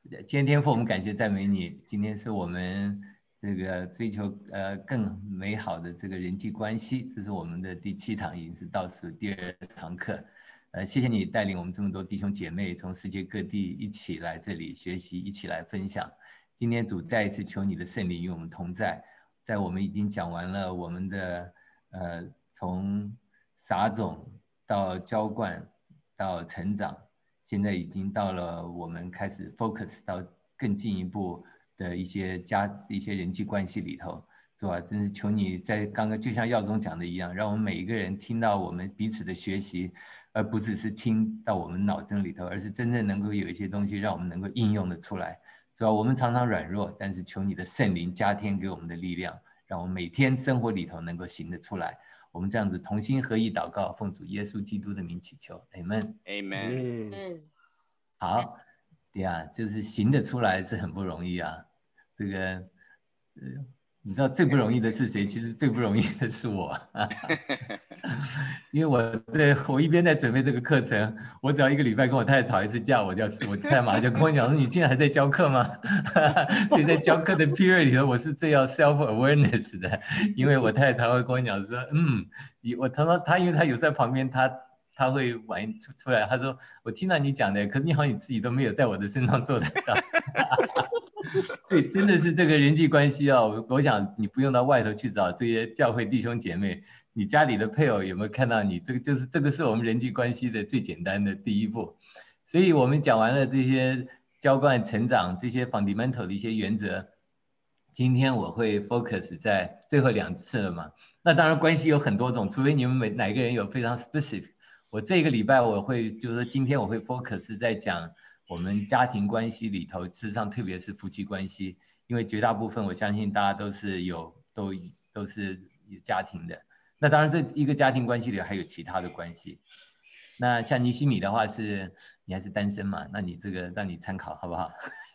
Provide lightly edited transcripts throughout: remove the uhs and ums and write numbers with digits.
今天天父，我们感谢赞美你。今天是我们这个追求更美好的这个人际关系，这是我们的第7堂，已经是倒数第2堂课。谢谢你带领我们这么多弟兄姐妹从世界各地一起来这里学习，一起来分享。今天主再一次求你的圣灵与我们同在，在我们已经讲完了我们的从撒种到浇灌到成长。现在已经到了我们开始 focus 到更进一步的一些人际关系里头，是吧？真是求你在刚刚就像耀宗讲的一样，让我们每一个人听到我们彼此的学习，而不只是听到我们脑中里头，而是真正能够有一些东西让我们能够应用的出来，是吧？我们常常软弱，但是求你的圣灵加添给我们的力量，让我们每天生活里头能够行得出来。我们这样子同心合意祷告，奉主耶稣基督的名祈求 ，Amen。 好，对啊，就是行得出来是很不容易啊。这个，你知道最不容易的是谁？其实最不容易的是我，因为我一边在准备这个课程，我只要1个礼拜跟我太太吵一次架，我太太马上就跟我讲说：“你现在还在教课吗？”所以在教课的 period 里头，我是最要 self awareness 的，因为我太太常会跟我讲说：“他说他因为他有在旁边，他会玩出来，他说我听到你讲的，可是你好像你自己都没有在我的身上做得到。”所以真的是这个人际关系啊，我想你不用到外头去找这些教会弟兄姐妹，你家里的配偶有没有看到你？这个是我们人际关系的最简单的第一步。所以我们讲完了这些浇灌、成长这些 fundamental 的一些原则，今天我会 focus 在最后2次了嘛。那当然关系有很多种，除非你们哪个人有非常 specific。我这个礼拜我会就是说今天我会 focus 在讲我们家庭关系里头，事实上特别是夫妻关系，因为绝大部分我相信大家都是有家庭的。那当然这一个家庭关系里还有其他的关系。那像尼西米的话你还是单身嘛，那你这个让你参考好不好？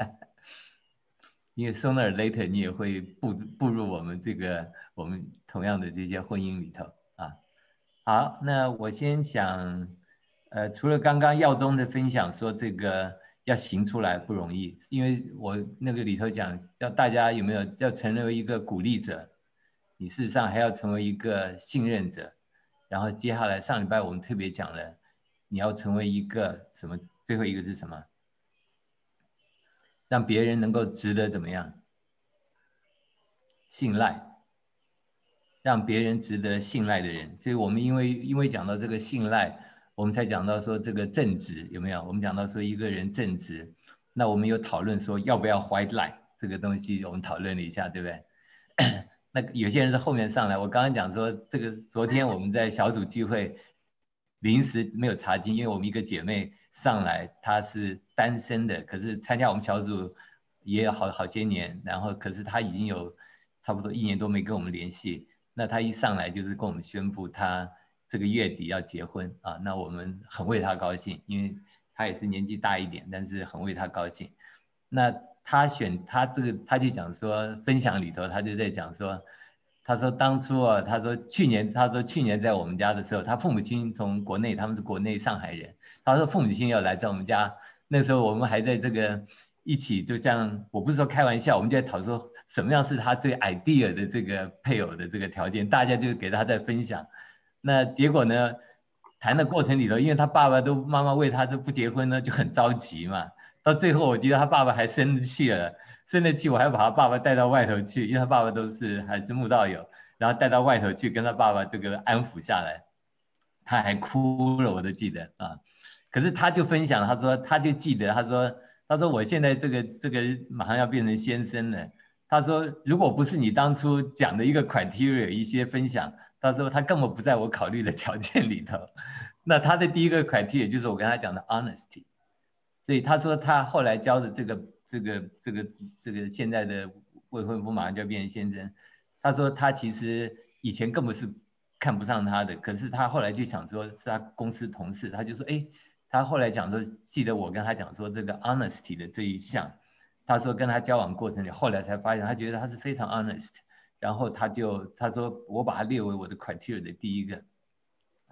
因为 sooner or later 你也会步入我们同样的这些婚姻里头啊。好，那我先想，除了刚刚耀宗的分享说这个要行出来不容易，因为我那个里头讲，要大家有没有要成为一个鼓励者，你事实上还要成为一个信任者，然后接下来上礼拜我们特别讲了，你要成为一个什么？最后一个是什么？让别人能够值得怎么样？信赖。让别人值得信赖的人，所以我们因为讲到这个信赖，我们才讲到说这个正直有没有？我们讲到说一个人正直，那我们有讨论说要不要 white lie 这个东西，我们讨论了一下，对不对？那有些人是后面上来，我刚刚讲说这个，昨天我们在小组聚会临时没有查经，因为我们一个姐妹上来，她是单身的，可是参加我们小组也有好些年，然后可是她已经有差不多1年多没跟我们联系。那他一上来就是跟我们宣布他这个月底要结婚啊，那我们很为他高兴，因为他也是年纪大一点，但是很为他高兴。那他就讲说分享里头，他就在讲说，他说当初啊，他说去年在我们家的时候，他父母亲从国内，他们是国内上海人，他说父母亲要来在我们家，那时候我们还在这个一起，就像我不是说开玩笑，我们就在讨论说什么样是他最 ideal 的这个配偶的这个条件，大家就给他在分享。那结果呢，谈的过程里头，因为他爸爸妈妈为他这不结婚呢，就很着急嘛。到最后，我觉得他爸爸还生气了，生了气，我还把他爸爸带到外头去，因为他爸爸还是慕道友，然后带到外头去跟他爸爸这个安抚下来，他还哭了，我都记得啊。可是他就分享，他说他就记得，他说我现在这个马上要变成先生了。他说如果不是你当初讲的一个 criteria 一些分享，他说他根本不在我考虑的条件里头。那他的第一个 criteria 就是我跟他讲的 honesty。所以他说他后来教的这个现在的未婚夫马上就要变成先生，他说他其实以前根本是看不上他的，可是他后来就想说是他公司同事，他就说他后来讲说记得我跟他讲说这个 honesty 的这一项，他说跟他交往过程里后来才发现他觉得他是非常 honest， 然后他说我把他列为我的 criteria 的第一个。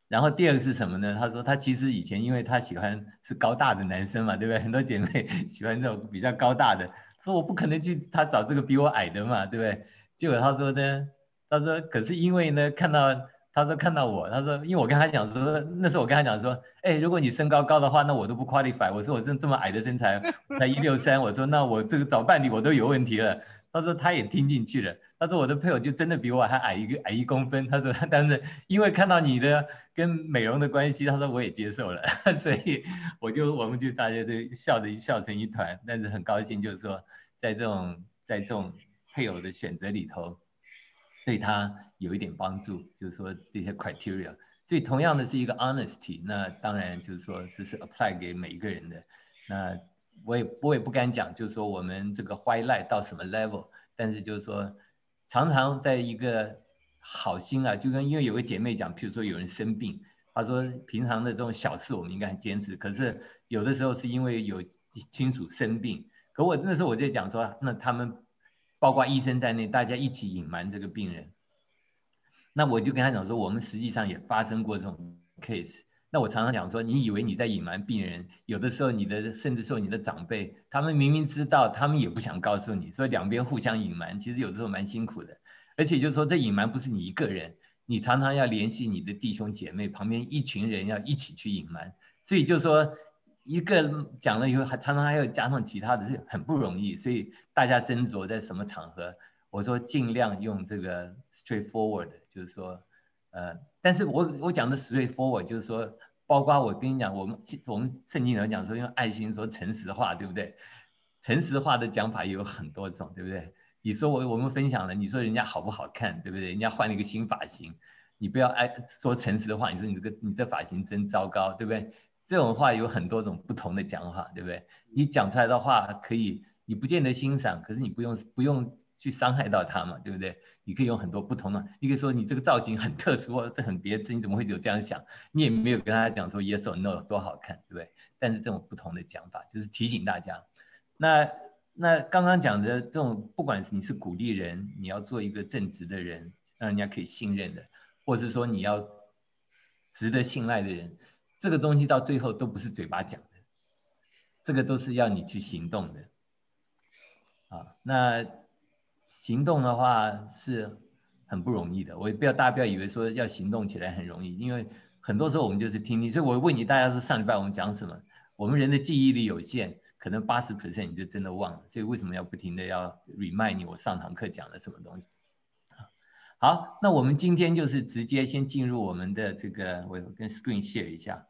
然后第二个是什么呢？他说他其实以前因为他喜欢是高大的男生嘛，对不对？很多姐妹喜欢这种比较高大的，说我不可能去他找这个比我矮的嘛，对不对？结果他说呢，他说可是因为呢看到他说看到我，他说因为我跟他讲说那时候我跟他讲说，哎，如果你身高高的话，那我都不 qualify。我说我这么矮的身材，才163，我说那我这个找伴侣我都有问题了。他说他也听进去了，他说我的配偶就真的比我还矮1公分。他说但是因为看到你的跟美容的关系，他说我也接受了，所以我们就大家都笑成一团。但是很高兴，就是说在这种配偶的选择里头，对他有一点帮助，就是说这些 criteria。所以同样的是一个 honesty， 那当然就是说这是 apply 给每一个人的。那我也不敢讲，就是说我们这个 white lie 到什么 level， 但是就是说常常在一个好心啊，就跟因为有个姐妹讲，譬如说有人生病，她说平常的这种小事我们应该很坚持，可是有的时候是因为有亲属生病，可我那时候我在讲说，那他们包括医生在内，大家一起隐瞒这个病人。那我就跟他讲说，我们实际上也发生过这种 case。那我常常讲说，你以为你在隐瞒病人，有的时候甚至说你的长辈，他们明明知道，他们也不想告诉你，所以两边互相隐瞒，其实有的时候蛮辛苦的。而且就是说，这隐瞒不是你一个人，你常常要联系你的弟兄姐妹，旁边一群人要一起去隐瞒。所以就是说，一个讲了以后，常常还要加上其他的，是很不容易。所以大家斟酌在什么场合。我说尽量用这个 straightforward， 就是说，但是我讲的 straightforward 就是说，包括我跟你讲，我们圣经里讲说用爱心说诚实话，对不对？诚实话的讲法也有很多种，对不对？你说我们分享了，你说人家好不好看，对不对？人家换了一个新发型，你不要说诚实的话，你说你这发型真糟糕，对不对？这种话有很多种不同的讲法，对不对？你讲出来的话可以，你不见得欣赏，可是你不用去伤害到他嘛，对不对？你可以用很多不同的，你可以说你这个造型很特殊，这很别致，你怎么会有这样想？你也没有跟他讲说 yes or no 多好看，对不对？但是这种不同的讲法，就是提醒大家。那刚刚讲的这种，不管你是鼓励人，你要做一个正直的人，让人家可以信任的，或是说你要值得信赖的人，这个东西到最后都不是嘴巴讲的，这个都是要你去行动的。啊，那行动的话是很不容易的。大家不要以为说要行动起来很容易，因为很多时候我们就是听听。所以我问你，大家是上礼拜我们讲什么？我们人的记忆力有限，可能80% 你就真的忘了。所以为什么要不停的要 remind 你我上堂课讲了什么东西？好，那我们今天就是直接先进入我们的这个，我跟 screen share 一下，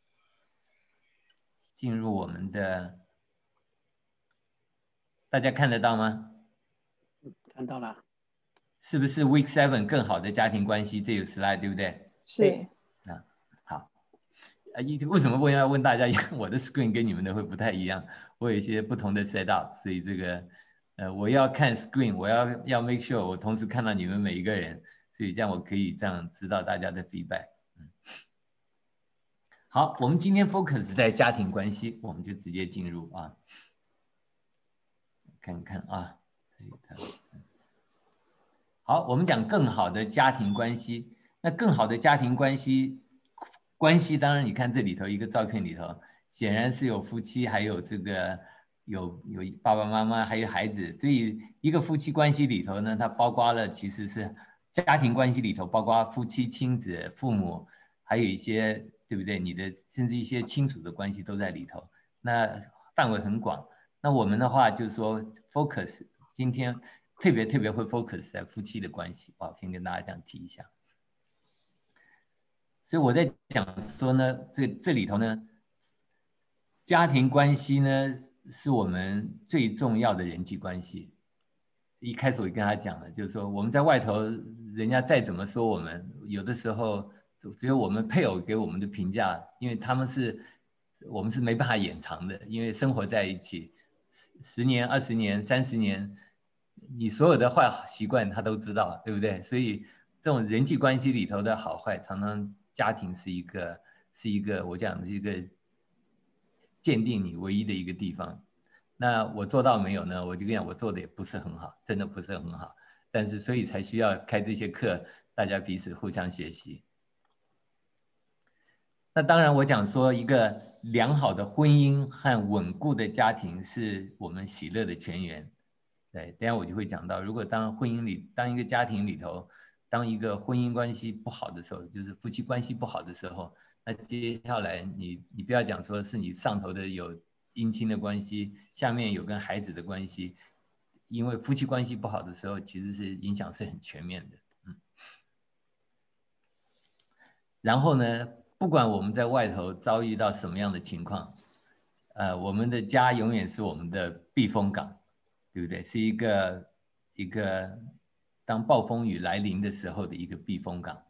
进入我们的，大家看得到吗？ 看到了。 是不是 Week 7更好的家庭关系这个 slide 对不对？ 是。 好。为什么要问大家？我的 screen 跟你们的会不太一样，我有一些不同的 setup， 所以这个我要看 screen， 我要 make sure 我同时看到你们每一个人，所以这样我可以这样知道大家的 feedback。好，我们今天 focus 在家庭关系，我们就直接进入啊，看看啊，这里头。好，我们讲更好的家庭关系。那更好的家庭关系，当然你看这里头一个照片里头，显然是有夫妻，还有这个有爸爸妈妈，还有孩子。所以一个夫妻关系里头呢，它包括了其实是家庭关系里头，包括夫妻、亲子、父母，还有一些对不对？你的甚至一些亲属的关系都在里头。那范围很广。那我们的话就是说 focus 今天。特别会 focus 在夫妻的关系，先跟大家这样提一下。所以我在讲说呢，这里头呢，家庭关系呢是我们最重要的人际关系。一开始我跟他讲了，就是说我们在外头，人家再怎么说我们，有的时候只有我们配偶给我们的评价，因为我们是没办法掩藏的，因为生活在一起10年、20年、30年。你所有的坏习惯他都知道，对不对？所以这种人际关系里头的好坏，常常家庭是一个我讲的是一个鉴定你唯一的一个地方。那我做到没有呢？我就跟你讲，我做的也不是很好，真的不是很好。但是所以才需要开这些课，大家彼此互相学习。 那当然，我讲说一个良好的婚姻和稳固的家庭是我们喜乐的泉源。对，等一下我就会讲到，如果当一个家庭里头，当一个婚姻关系不好的时候，就是夫妻关系不好的时候，那接下来你不要讲说是你上头的有姻亲的关系，下面有跟孩子的关系，因为夫妻关系不好的时候，其实是影响是很全面的。然后呢，不管我们在外头遭遇到什么样的情况，我们的家永远是我们的避风港，对不对？是一个当暴风雨来临的时候的一个避风港。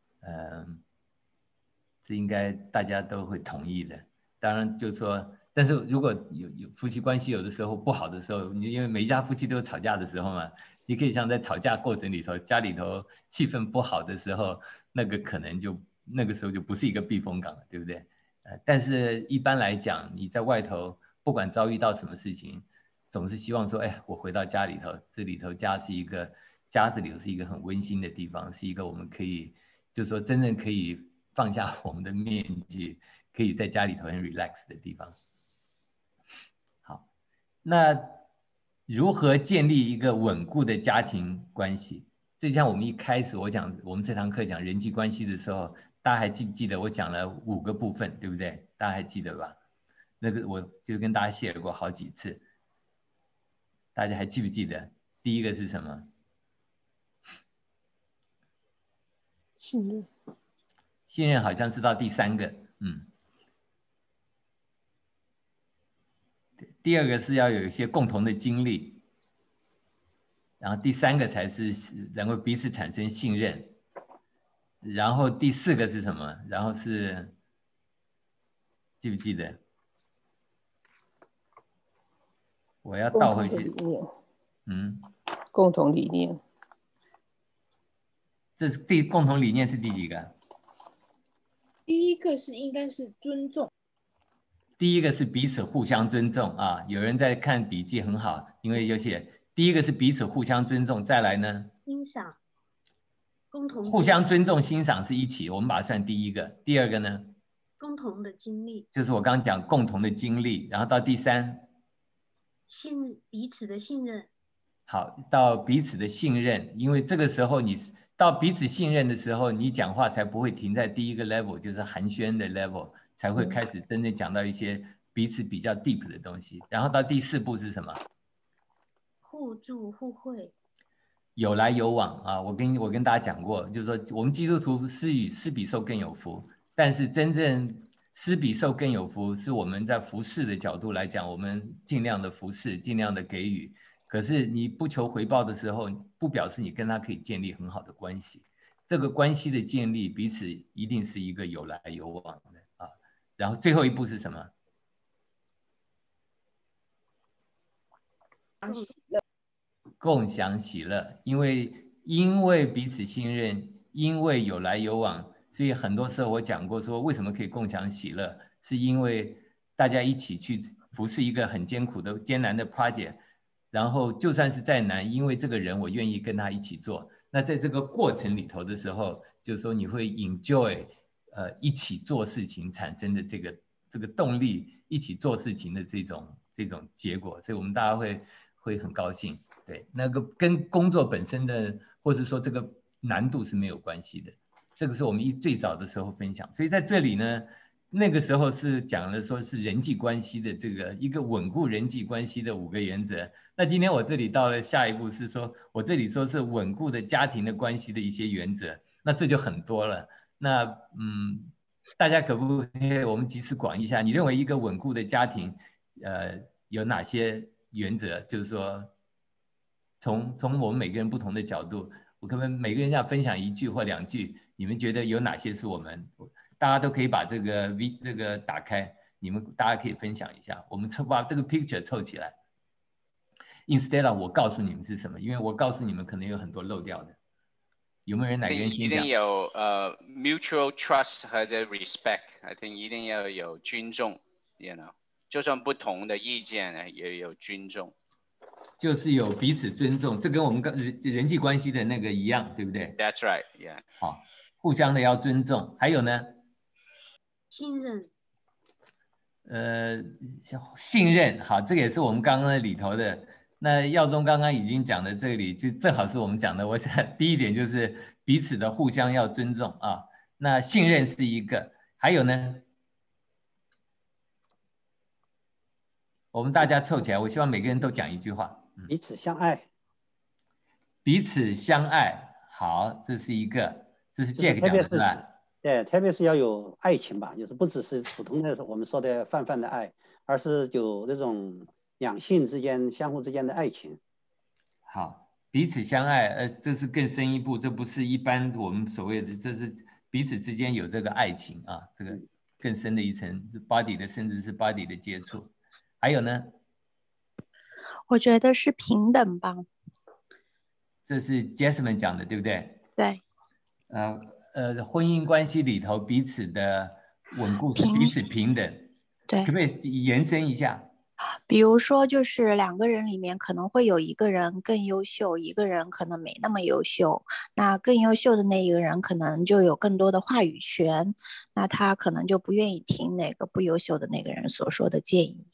这应该大家都会同意的。当然就是说，但是如果有夫妻关系有的时候不好的时候，因为每一家夫妻都有吵架的时候嘛，你可以像在吵架过程里头，家里头气氛不好的时候，那个时候就不是一个避风港了，对不对？但是一般来讲，你在外头不管遭遇到什么事情，总是希望说，哎，我回到家里头，这里头家是一个很温馨的地方，是一个我们可以，就是说真正可以放下我们的面具，可以在家里头很 relax 的地方。好，那如何建立一个稳固的家庭关系？就像我们一开始我们这堂课讲人际关系的时候，大家还记不记得我讲了5个部分，对不对？大家还记得吧？那个我就跟大家share过好几次，大家还记不记得？第一个是什么？ 信任。 信任好像是到第3个，第2个是要有一些共同的经历，然后第3个才是能够彼此产生信任，然后第4个是什么？然后是记不记得？我要倒回去。 共同理念。 这是共同理念是第几个？ 第一个应该是尊重。 第一个是彼此互相尊重啊！有人在看笔记很好，因为有写第一个是彼此互相尊重，再来呢？ 欣赏，共同互相尊重、欣赏是一起，我们把它算第一个。第2个呢？ 共同的经历， 就是我刚刚讲共同的经历，然后到第3， 彼此的信任。 好，到彼此的信任，因为这个时候你到彼此信任的时候，你讲话才不会停在第一个 level， 就是寒暄的 level。才会开始真正讲到一些彼此比较 deep 的东西，然后到第4步是什么？ 互助互惠， 有来有往啊！我跟大家讲过，就是说我们基督徒施比受更有福，但是真正施比受更有福，是我们在服侍的角度来讲，我们尽量的服侍，尽量的给予。可是你不求回报的时候，不表示你跟他可以建立很好的关系。这个关系的建立，彼此一定是一个有来有往的。然后最后一步是什么？共享喜乐。因为彼此信任，因为有来有往，所以很多时候我讲过说，为什么可以共享喜乐，是因为大家一起去服侍一个很艰难的 project， 然后就算是再难，因为这个人我愿意跟他一起做。那在这个过程里头的时候，就是说你会 enjoy。一起做事情产生的这个动力，一起做事情的这种结果，所以我们大家会很高兴。对，那个跟工作本身的，或者说这个难度是没有关系的。这个是我们最早的时候分享，所以在这里呢，那个时候是讲了说是人际关系的一个稳固人际关系的5个原则。那今天我这里到了下一步是说，我这里说是稳固的家庭的关系的一些原则，那这就很多了。那大家可不可以我们集思广益一下？你认为一个稳固的家庭，有哪些原则？就是说，从我们每个人不同的角度，我可不可以每个人要分享1句或2句？你们觉得有哪些是大家都可以把这个打开，大家可以分享一下，我们把这个 picture 凑起来。Instead of 我告诉你们是什么，因为我告诉你们可能有很多漏掉的。有没有人哪个人先讲？ 一定有mutual trust 和 respect，I think 一定要有尊重 ，you know， 就算不同的意见也有尊重。 就是有彼此尊重，这跟我们人际关系的那个一样，对不对 ？That's right， yeah。 好，互相的要尊重。还有呢？ 信任。 信任，好，这个也是我们刚刚里头的。那耀宗刚刚已经讲的，这里就正好是我们讲的。我想第一点就是彼此的互相要尊重啊。那信任是一个，还有呢，我们大家凑起来，我希望每个人都讲一句话。 彼此相爱。 彼此相爱，好，这是一个，这是 Jack 讲的是吧？ 对，特别是要有爱情吧，就是不只是普通的我们说的泛泛的爱，而是有那种两性之间相互之间的爱情。 好，彼此相爱，这是更深一步，这不是一般我们所谓的，这是彼此之间有这个爱情啊，这个更深的一层 ，body 的，甚至是 body 的接触。还有呢？ 我觉得是平等吧。 这是 Jasmine 讲的，对不对？ 对。 婚姻关系里头彼此的稳固是彼此平等， 对， 可不可以延伸一下？ 比如说，就是两个人里面可能会有一个人更优秀，一个人可能没那么优秀。那更优秀的那一个人可能就有更多的话语权，那他可能就不愿意听那个不优秀的那个人所说的建议。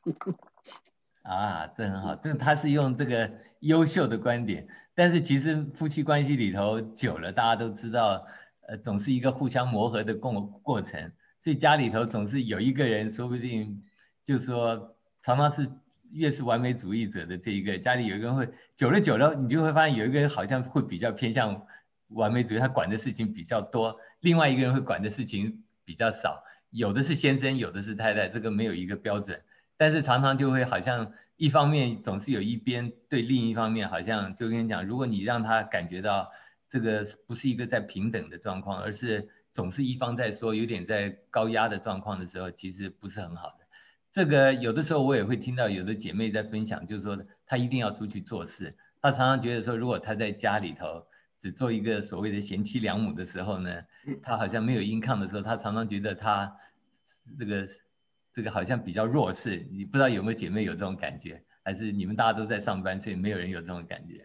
啊，这很好，这他是用这个优秀的观点，但是其实夫妻关系里头久了，大家都知道。总是一个互相磨合的过程，所以家里头总是有一个人，说不定就说常常是越是完美主义者的这一个，家里有一个人会久了，你就会发现有一个人好像会比较偏向完美主义，他管的事情比较多，另外一个人会管的事情比较少，有的是先生，有的是太太，这个没有一个标准，但是常常就会好像一方面总是有一边对另一方面好像就跟你讲，如果你让他感觉到。这个不是一个在平等的状况，而是总是一方在说，有点在高压的状况的时候，其实不是很好的。这个有的时候我也会听到有的姐妹在分享，就是说她一定要出去做事，她常常觉得说，如果她在家里头只做一个所谓的贤妻良母的时候呢，她好像没有income的时候，她常常觉得她这个好像比较弱势。你不知道有没有姐妹有这种感觉，还是你们大家都在上班，所以没有人有这种感觉？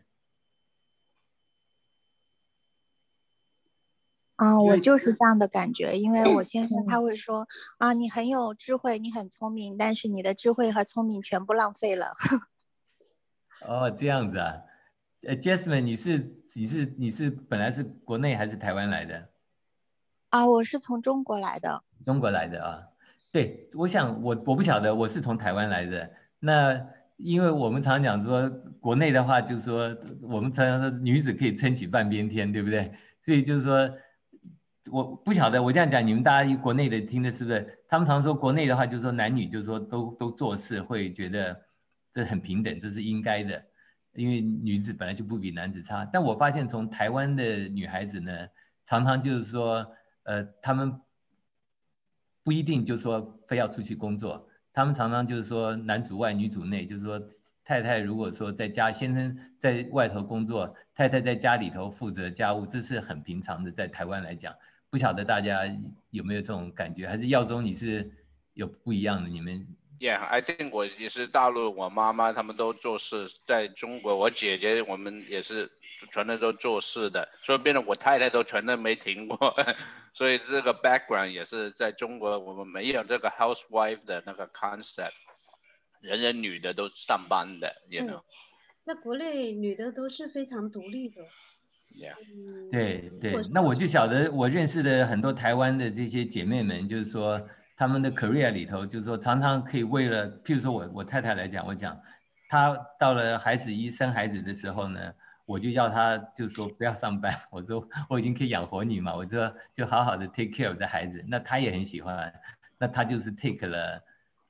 我就是这样的感觉，因为我先生他会说啊，你很有智慧，你很聪明，但是你的智慧和聪明全部浪费了。 哦，这样子啊，Jasmine，你是本来是国内还是台湾来的？ 我是从中国来的。 中国来的啊，对，我想我不晓得，我是从台湾来的。那因为我们常讲说，国内的话就是说，我们常常说女子可以撑起半边天，对不对？所以就是说。我不晓得，我这样讲，你们大家国内的听的是不是？他们常说国内的话，就是说男女就是说都做事会觉得这很平等，这是应该的，因为女子本来就不比男子差。但我发现从台湾的女孩子呢，常常就是说，她们不一定就是说非要出去工作，她们常常就是说男主外女主内，就是说太太如果说在家，先生在外头工作，太太在家里头负责家务，这是很平常的，在台湾来讲。不晓得大家有没有这种感觉，还是耀宗你是有不一样的？你们 ？Yeah, I think 我也是大陆，我妈妈他们都做事，在中国我姐姐我们也是全都都做事的，所以变得我太太都全都没停过，所以这个 background 也是在中国我们没有这个 housewife 的那个 concept， 人女的都上班的 ，you know。 在国内女的都是非常独立的。 对，那我就晓得我认识的很多台湾的这些姐妹们，就是说他们的 career 里头，就是说常常可以为了，譬如说我太太来讲，我讲她到了孩子生孩子的时候呢，我就要她就是说不要上班，我说我已经可以养活你嘛，我说就好好的 take care of 这孩子，那她也很喜欢，那她就是 take 了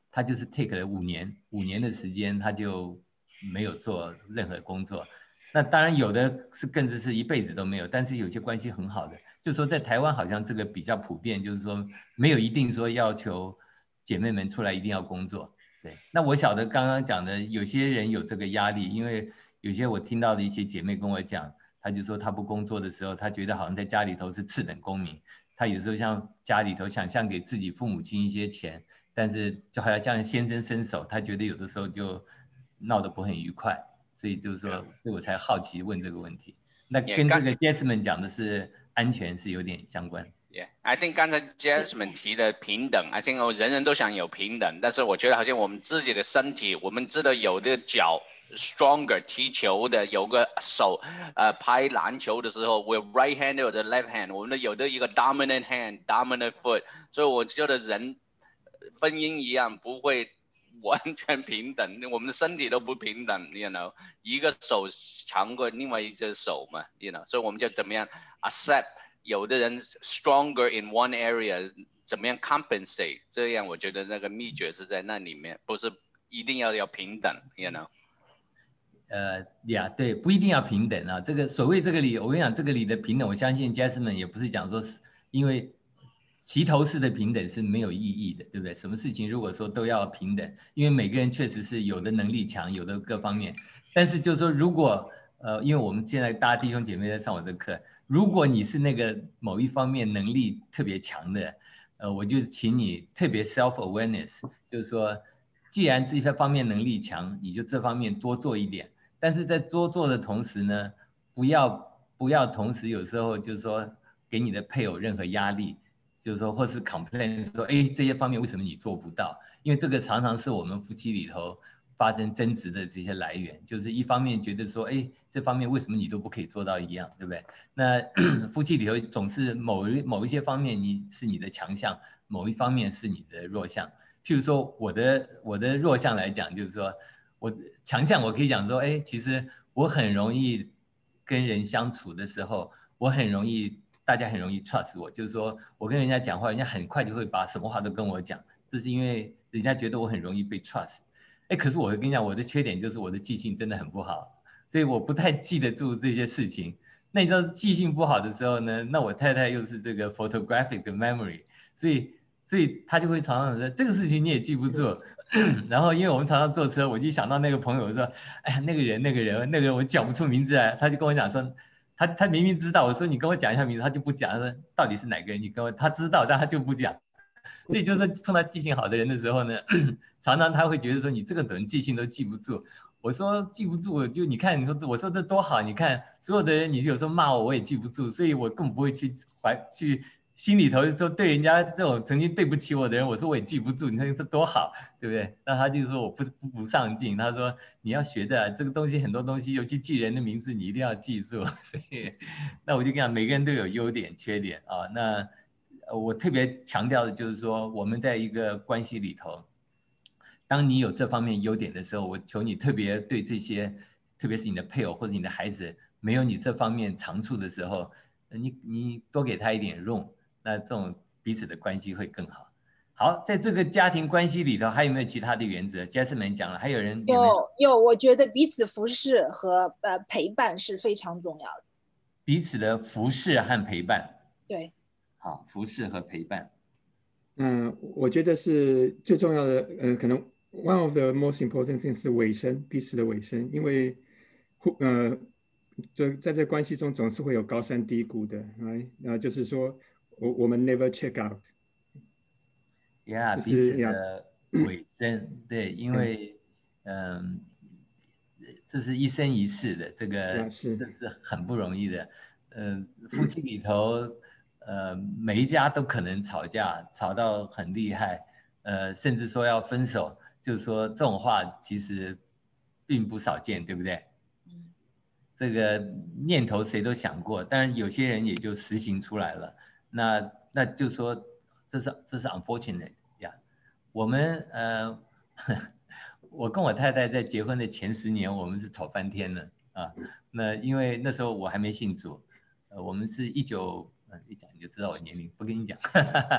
5年的时间，她就没有做任何工作。那当然有的更是一辈子都没有，但是有些关系很好的，就是说在台湾好像这个比较普遍，就是说没有一定说要求姐妹们出来一定要工作。对，那我晓得刚刚讲的有些人有这个压力，因为有些我听到的一些姐妹跟我讲，她就说她不工作的时候，她觉得好像在家里头是次等公民，她有时候像家里头想给自己父母亲一些钱，但是就还要这样先生伸手，她觉得有的时候就闹得不很愉快。所以就是说，所以我才好奇问这个问题。那跟这个 Jasmine 讲的是安全是有点相关。 Yeah, I think 刚才 Jasmine 提的平等 I think 人人都想有平等，但是我觉得好像我们自己的身体，我们知道有的脚 stronger 踢球的，有个手拍篮球的时候 we're right hand or the left hand， 我们有的一个 dominant hand dominant foot， 所以我觉得人婚姻一样不会完全平等，我们的身体都不平等 you know， 一个手强过另外一只手嘛 you know， 所以我们就怎么样 accept有的人 stronger in one area， 怎么样 compensate， 这样我觉得那个秘诀是在那里面，不是一定要平等 you know。 对，不一定要平等啊。这个所谓这个里，我跟你讲，这个里的平等，我相信 Jasmine 也不是讲说，因为齐头式的平等是没有意义的，对不对？什么事情如果说都要平等，因为每个人确实是有的能力强，有的各方面。但是就是说，如果因为我们现在大家弟兄姐妹在上我的课，如果你是那个某一方面能力特别强的，我就请你特别 self awareness， 就是说，既然这些方面能力强，你就这方面多做一点。但是在多做的同时呢，不要同时有时候就是说给你的配偶任何压力，就是说或是 complain 说，哎，这些方面为什么你做不到？因为这个常常是我们夫妻里头发生争执的这些来源，就是一方面觉得说，哎，这方面为什么你都不可以做到一样，对不对？那夫妻里头总是某一些方面是你的强项，某一方面是你的弱项。譬如说我的弱项来讲，就是说我强项我可以讲说，哎，其实我很容易跟人相处的时候，大家很容易 trust 我，就是说我跟人家讲话，人家很快就会把什么话都跟我讲，这是因为人家觉得我很容易被 trust。哎，可是我跟你讲，我的缺点就是我的记性真的很不好，所以我不太记得住这些事情。那你知道记性不好的时候呢，那我太太又是这个 photographic memory， 所以她就会常常说这个事情你也记不住。然后因为我们常常坐车，我就想到那个朋友说，哎呀那个人我讲不出名字来，他就跟我讲说，他明明知道，我说你跟我讲一下名字，他就不讲，他说到底是哪个人，他知道，但他就不讲。所以就是碰到记性好的人的时候呢，常常他会觉得说你这个人记性都记不住。我说记不住，就你看我说这多好，你看所有的人你有时候骂我也记不住，所以我根本不会去心里头说对人家这种曾经对不起我的人，我说我也记不住，你看这多好，对不对？那他就说我不上进，他说你要学的这个东西，很多东西尤其记人的名字你一定要记住。所以那我就跟你讲，每个人都有优点缺点啊。那我特别强调的就是说，我们在一个关系里头，当你有这方面优点的时候，我求你特别对这些，特别是你的配偶或者你的孩子没有你这方面长处的时候，你多给他一点room，那这种彼此的关系会更好。好，在这个家庭关系里头，还有没有其他的原则？Jasmine讲了，还有人有，我觉得彼此服侍和陪伴是非常重要的。 彼此的服侍和陪伴。 对。 好，服侍和陪伴。 我觉得是最重要的，可能 one of the most important things 是尾声，彼此的尾声，因为就在这关系中总是会有高山低谷的，就是说我们 never check out。 彼此的尾声，对，因为这是一生一世的，这个这是很不容易的。夫妻里头。每一家都可能吵架，吵到很厉害，甚至说要分手，就是说这种话其实并不少见，对不对？这个念头谁都想过，当然有些人也就实行出来了。那就说这是 unfortunate 呀。我们我跟我太太在结婚的前10年，我们是吵翻天了啊。那因为那时候我还没信主，我们是一讲你就知道我年龄，不跟你讲。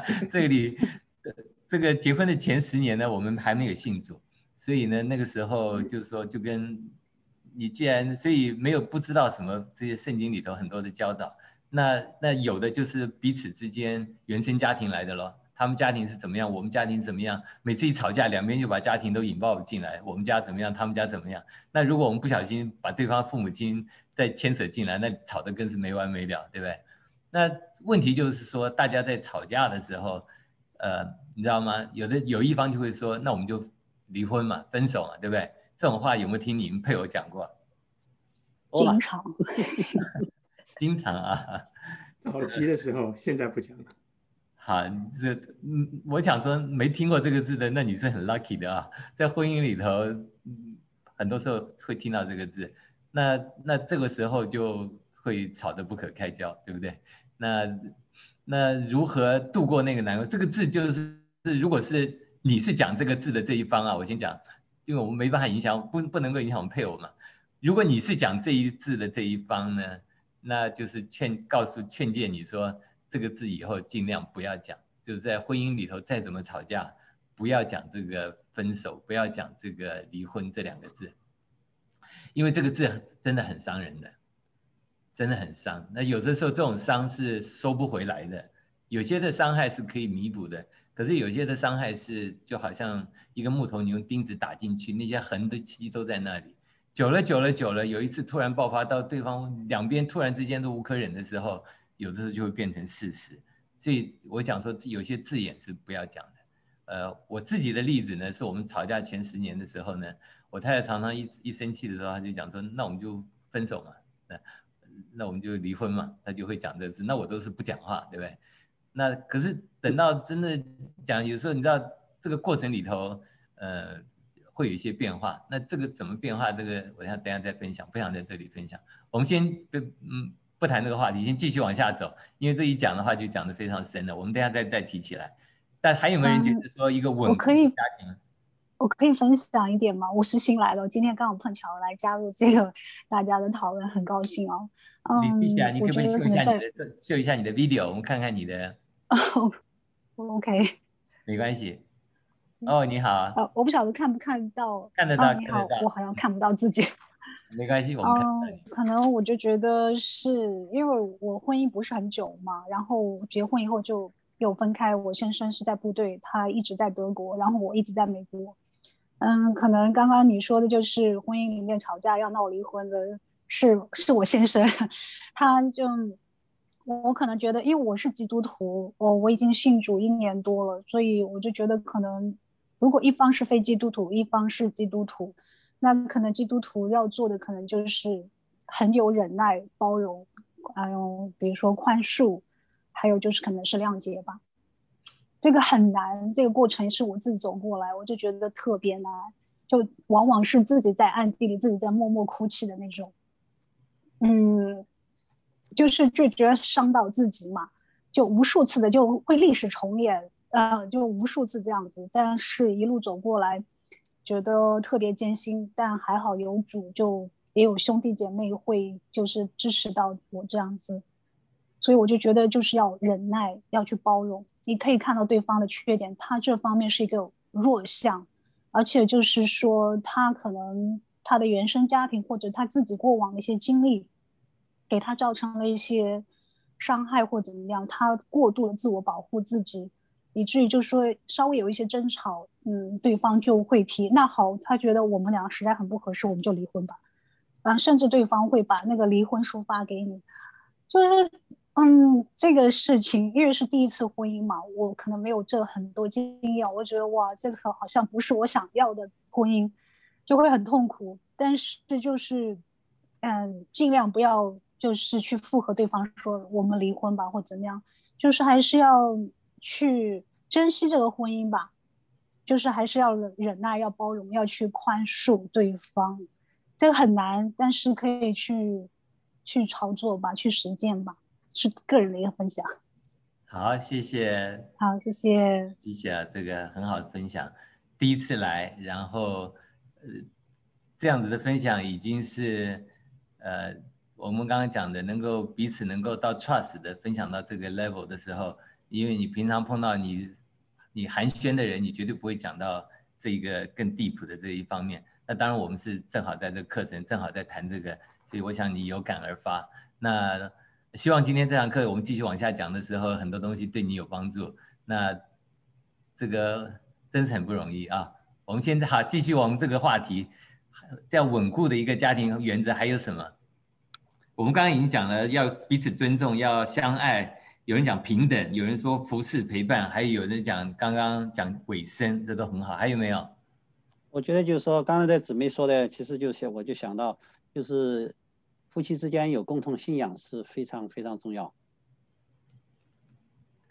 这个结婚的前10年呢，我们还没有信主，所以呢，那个时候就是说，就跟你既然所以不知道什么这些圣经里头很多的教导，那有的就是彼此之间原生家庭来的咯，他们家庭是怎么样，我们家庭怎么样，每次一吵架，两边就把家庭都引爆进来，我们家怎么样，他们家怎么样。那如果我们不小心把对方父母亲再牵扯进来，那吵得更是没完没了，对不对？那问题就是说，大家在吵架的时候，你知道吗？有一方就会说，那我们就离婚嘛，分手嘛，对不对？这种话有没有听你们配偶讲过？ 经常， 经常啊。 早期的时候，现在不讲了。 好，我想说没听过这个字的，那你是很 lucky 的啊，在婚姻里头，很多时候会听到这个字，那这个时候就会吵得不可开交，对不对？那如何度过那个难关？这个字就是，如果是你是讲这个字的这一方啊，我先讲，因为我们没办法影响，不能够影响我们配偶嘛。如果你是讲这一字的这一方呢，那就是劝诫你说，这个字以后尽量不要讲，就是在婚姻里头再怎么吵架，不要讲这个分手，不要讲这个离婚这2个字，因为这个字真的很伤人的。真的很伤，那有的时候这种伤是收不回来的，有些的伤害是可以弥补的，可是有些的伤害是就好像一个木头，你用钉子打进去，那些痕迹都在那里，久了，有一次突然爆发到对方两边突然之间都无可忍的时候，有的时候就会变成事实。所以我讲说有些字眼是不要讲的。我自己的例子呢，是我们吵架前10年的时候呢，我太太常常一生气的时候，她就讲说，那我们就分手嘛。那我们就离婚嘛，他就会讲这个字，那我都是不讲话，对不对？那可是等到真的讲，有时候你知道这个过程里头，会有一些变化。那这个怎么变化？这个我等一下再分享，不想在这里分享。我们先不谈这个话题，先继续往下走，因为这一讲的话就讲得非常深了。我们等一下再提起来。但还有没有人觉得说一个稳固的家庭？ 我可以分享一点吗？我是新来的，今天刚好碰巧来加入这个大家的讨论，很高兴哦。 你可不可以秀一下你的 video， 我们看看你的。 OK。 没关系。哦，你好。 我不晓得看不看到。 看得到。 你好，我好像看不到自己。 没关系，我们看得到你。 可能我就觉得是因为我婚姻不是很久嘛，然后结婚以后就有分开。我先生是在部队，他一直在德国，然后我一直在美国。可能刚刚你说的就是婚姻里面吵架要闹离婚的是我先生，他就我可能觉得，因为我是基督徒，我已经信主1年多了，所以我就觉得可能如果一方是非基督徒，一方是基督徒，那可能基督徒要做的可能就是很有忍耐、包容，比如说宽恕，还有就是可能是谅解吧。这个很难，这个过程是我自己走过来，我就觉得特别难，就往往是自己在暗地里自己在默默哭泣的那种。就觉得伤到自己嘛，就无数次的就会历史重演，就无数次这样子。但是一路走过来，觉得特别艰辛，但还好有主，就也有兄弟姐妹会就是支持到我这样子。所以我就觉得就是要忍耐，要去包容。你可以看到对方的缺点，他这方面是一个弱项，而且就是说他可能他的原生家庭或者他自己过往的一些经历给他造成了一些伤害或怎么样，他过度的自我保护自己，以至于就是说稍微有一些争吵，对方就会提那好，他觉得我们俩实在很不合适，我们就离婚吧。甚至对方会把那个离婚书发给你，就是这个事情因为是第一次婚姻嘛，我可能没有这很多经验，我觉得哇，这个好像不是我想要的婚姻，就会很痛苦。但是就是尽量不要就是去附和对方说我们离婚吧或怎么样，就是还是要去珍惜这个婚姻吧，就是还是要忍耐，要包容，要去宽恕对方。这个很难，但是可以去操作吧，去实践吧，是个人的一个分享。 好，谢谢。 好，谢谢。 谢谢，这个很好的分享。第一次来，然后这样子的分享已经是我们刚刚讲的能够彼此能够到 trust 的分享到这个 level 的时候，因为你平常碰到你寒暄的人，你绝对不会讲到这一个更 deep 的这一方面。那当然我们是正好在这个课程正好在谈这个，所以我想你有感而发。那希望今天这堂课我们继续往下讲的时候，很多东西对你有帮助。那这个真是很不容易啊。我们现在好继续我们这个话题，这样稳固的一个家庭原则还有什么？我们刚刚已经讲了，要彼此尊重，要相爱，有人讲平等，有人说服侍陪伴，还有人讲刚刚讲委身，这都很好。还有没有？ 我觉得就是说，刚才在姊妹说的，其实就是我就想到，就是夫妻之间有共同信仰是非常非常重要。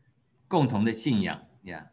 共同的信仰呀。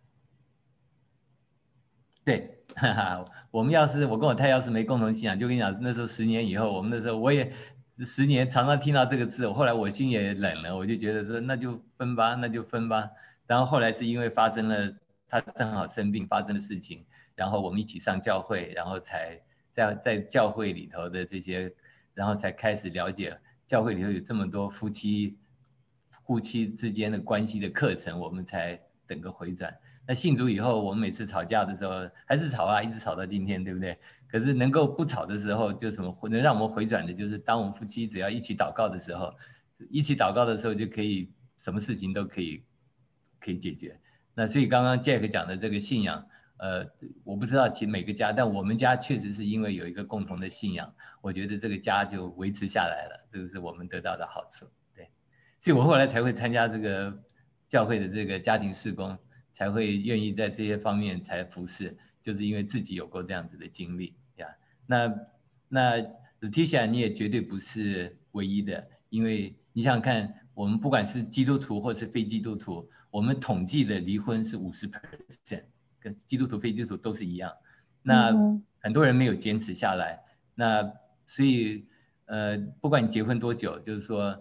对，哈哈，我跟我太太要是没共同信仰，就跟你讲，那时候10年以后，我们那时候我也10年常常听到这个字，后来我心也冷了，我就觉得说那就分吧，那就分吧。然后后来是因为发生了他正好生病发生的事情，然后我们一起上教会，然后才在教会里头的这些，然后才开始了解教会里头有这么多夫妻之间的关系的课程，我们才整个回转。那信主以后，我们每次吵架的时候还是吵啊，一直吵到今天，对不对？可是能够不吵的时候，就什么能让我们回转的，就是当我们夫妻只要一起祷告的时候，就可以什么事情都可以解决。那所以刚刚 Jack 讲的这个信仰，我不知道其实每个家，但我们家确实是因为有一个共同的信仰，我觉得这个家就维持下来了，这个是我们得到的好处。对，所以我后来才会参加这个教会的这个家庭事工。才会愿意在这些方面才服侍，就是因为自己有过这样子的经历呀。那 Leticia 你也绝对不是唯一的，因为你想想看，我们不管是基督徒或是非基督徒，我们统计的离婚是50%，跟基督徒非基督徒都是一样。那很多人没有坚持下来，那所以不管你结婚多久，就是说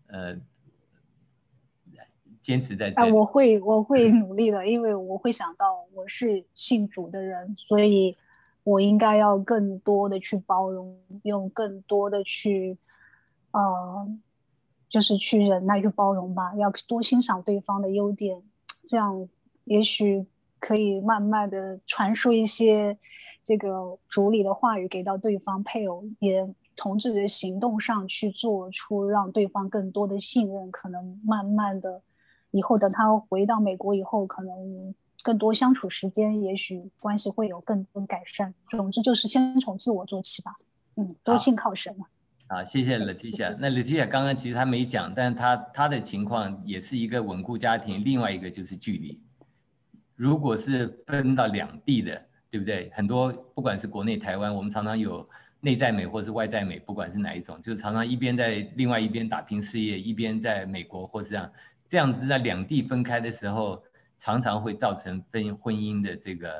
坚持在这里。 我会努力的，因为我会想到我是信主的人，所以我应该要更多的去包容，用更多的去就是去忍耐去包容吧，要多欣赏对方的优点，这样也许可以慢慢的传输一些这个主里的话语给到对方配偶，也从自己的行动上去做出让对方更多的信任，可能慢慢的以后等他回到美国以后，可能更多相处时间，也许关系会有更多改善。总之就是先从自我做起吧，多信靠神嘛。 好，谢谢 Leticia。那 Leticia 刚刚其实她没讲，但是她的情况也是一个稳固家庭，另外一个就是距离。如果是分到两地的，对不对？很多不管是国内台湾，我们常常有内在美或是外在美，不管是哪一种，就是常常一边在另外一边打拼事业，一边在美国或是这样子在两地分开的时候，常常会造成婚姻的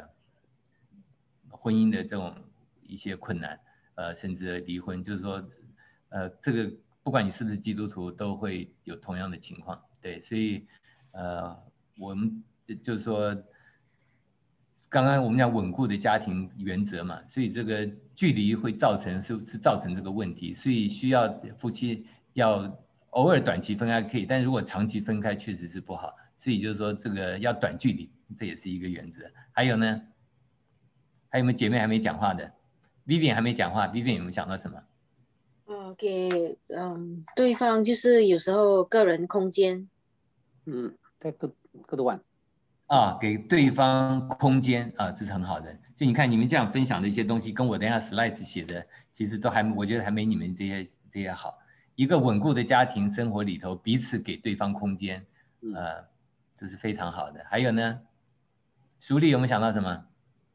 这种一些困难，甚至离婚。就是说，这个不管你是不是基督徒，都会有同样的情况。对，所以我们就是说，刚刚我们讲稳固的家庭原则嘛，所以这个距离会造成造成这个问题，所以需要夫妻要偶尔短期分开可以，但如果长期分开确实是不好，所以就是说这个要短距离，这也是一个原则。还有呢，还有没有姐妹还没讲话的 ？Vivian 还没讲话 ，Vivian 有没有想到什么？ 给对方就是有时候个人空间， 在各段给对方空间这是很好的。就你看你们这样分享的一些东西，跟我等一下 slides 写的，其实都我觉得还没你们这些好。一个稳固的家庭生活里头，彼此给对方空间，这是非常好的。还有呢，淑丽有没有想到什么？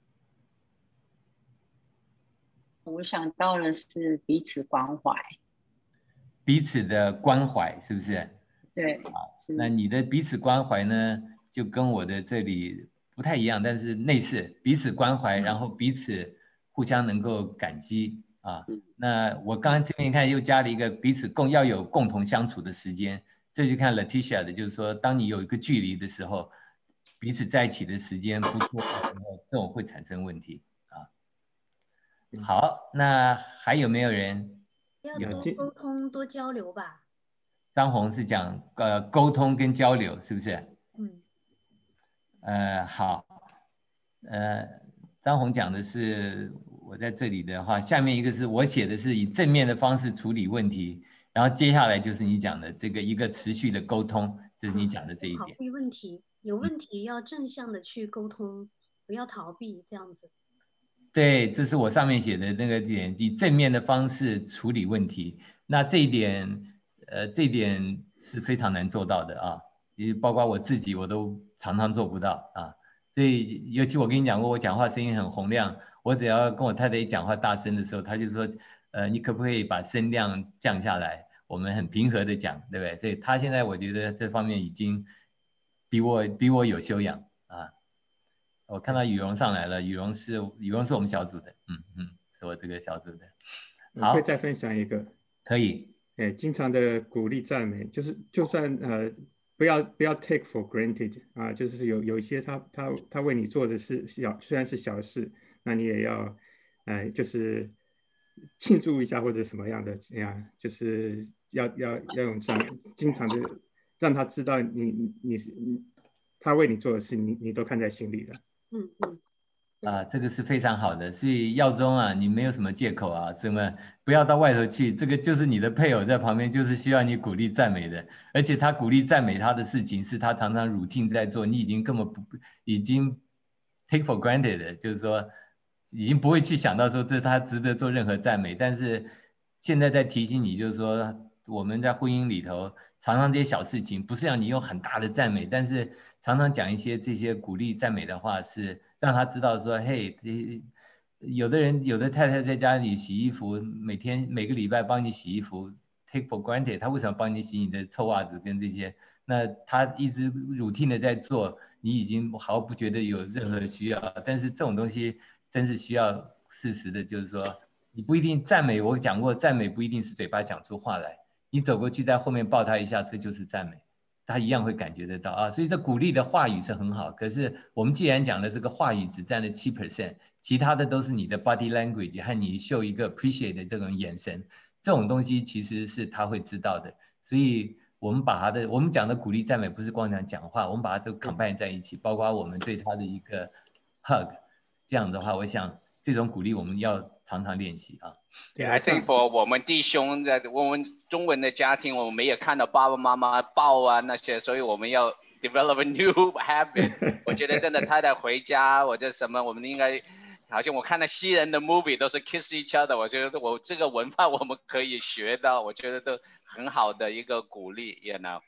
我想到的是彼此关怀， 彼此的关怀是不是？ 对。 那你的彼此关怀呢，就跟我的这里不太一样，但是类似，彼此关怀，然后彼此互相能够感激那我刚刚这边看又加了一个彼此要有共同相处的时间，这就看 Leticia 的，就是说当你有一个距离的时候，彼此在一起的时间不多的时候，这种会产生问题好，那还有没有人？ 要多沟通，多交流吧。 张红是讲沟通跟交流，是不是？好，张红讲的是我在这里的话，下面一个是我写的是以正面的方式处理问题，然后接下来就是你讲的这个一个持续的沟通，这是你讲的这一点。 逃避问题，有问题要正向的去沟通，不要逃避这样子。 对，这是我上面写的那个点，以正面的方式处理问题。那这一点是非常难做到的也包括我自己，我都常常做不到所以，尤其我跟你讲过，我讲话声音很洪亮，我只要跟我太太讲话大声的时候，她就说，你可不可以把声量降下来？我们很平和的讲，对不对？所以她现在我觉得这方面已经比我有修养啊。我看到羽绒上来了，羽绒是我们小组的，是我这个小组的。好， 我会再分享一个， 可以。 经常的鼓励赞美，就算不要 take for granted 啊，就是有一些他为你做的事虽然是小事，那你也要就是庆祝一下或者什么样的这样，就是要用这样经常的让他知道他为你做的事你都看在心里了。 这个是非常好的，所以耀宗啊，你没有什么借口啊，什么不要到外头去，这个就是你的配偶在旁边，就是需要你鼓励赞美的，而且他鼓励赞美他的事情是他常常 routine 在做，你已经根本已经 take for granted 的，就是说已经不会去想到说这他值得做任何赞美，但是现在在提醒你，就是说我们在婚姻里头常常这些小事情，不是让你用很大的赞美，但是常常讲一些这些鼓励赞美的话，是让他知道说，嘿，有的太太在家里洗衣服，每个礼拜帮你洗衣服 ，take for granted， 他为什么帮你洗你的臭袜子跟这些？那他一直 routine 的在做，你已经毫不觉得有任何需要，但是这种东西真是需要适时的，就是说你不一定赞美，我讲过赞美不一定是嘴巴讲出话来，你走过去在后面抱他一下，这就是赞美。他一样会感觉得到啊，所以这鼓励的话语是很好。可是我们既然讲了这个话语只占了7%，其他的都是你的 body language 和你秀一个 appreciate 的这种眼神，这种东西其实是他会知道的。所以我们讲的鼓励赞美不是光讲话，我们把它都 combine 在一起，包括我们对他的一个 hug， 这样的话，我想这种鼓励我们要常常练习啊。 I think for 我们弟兄在我们中文的家庭，我们没有看到爸爸妈妈抱啊那些，所以我们要 develop a new habit 。我觉得真的太太回家或者什么，我们应该好像我看到西人的 movie 都是 kiss each other， 我觉得这个文化我们可以学到，我觉得都很好的一个鼓励 ，you know。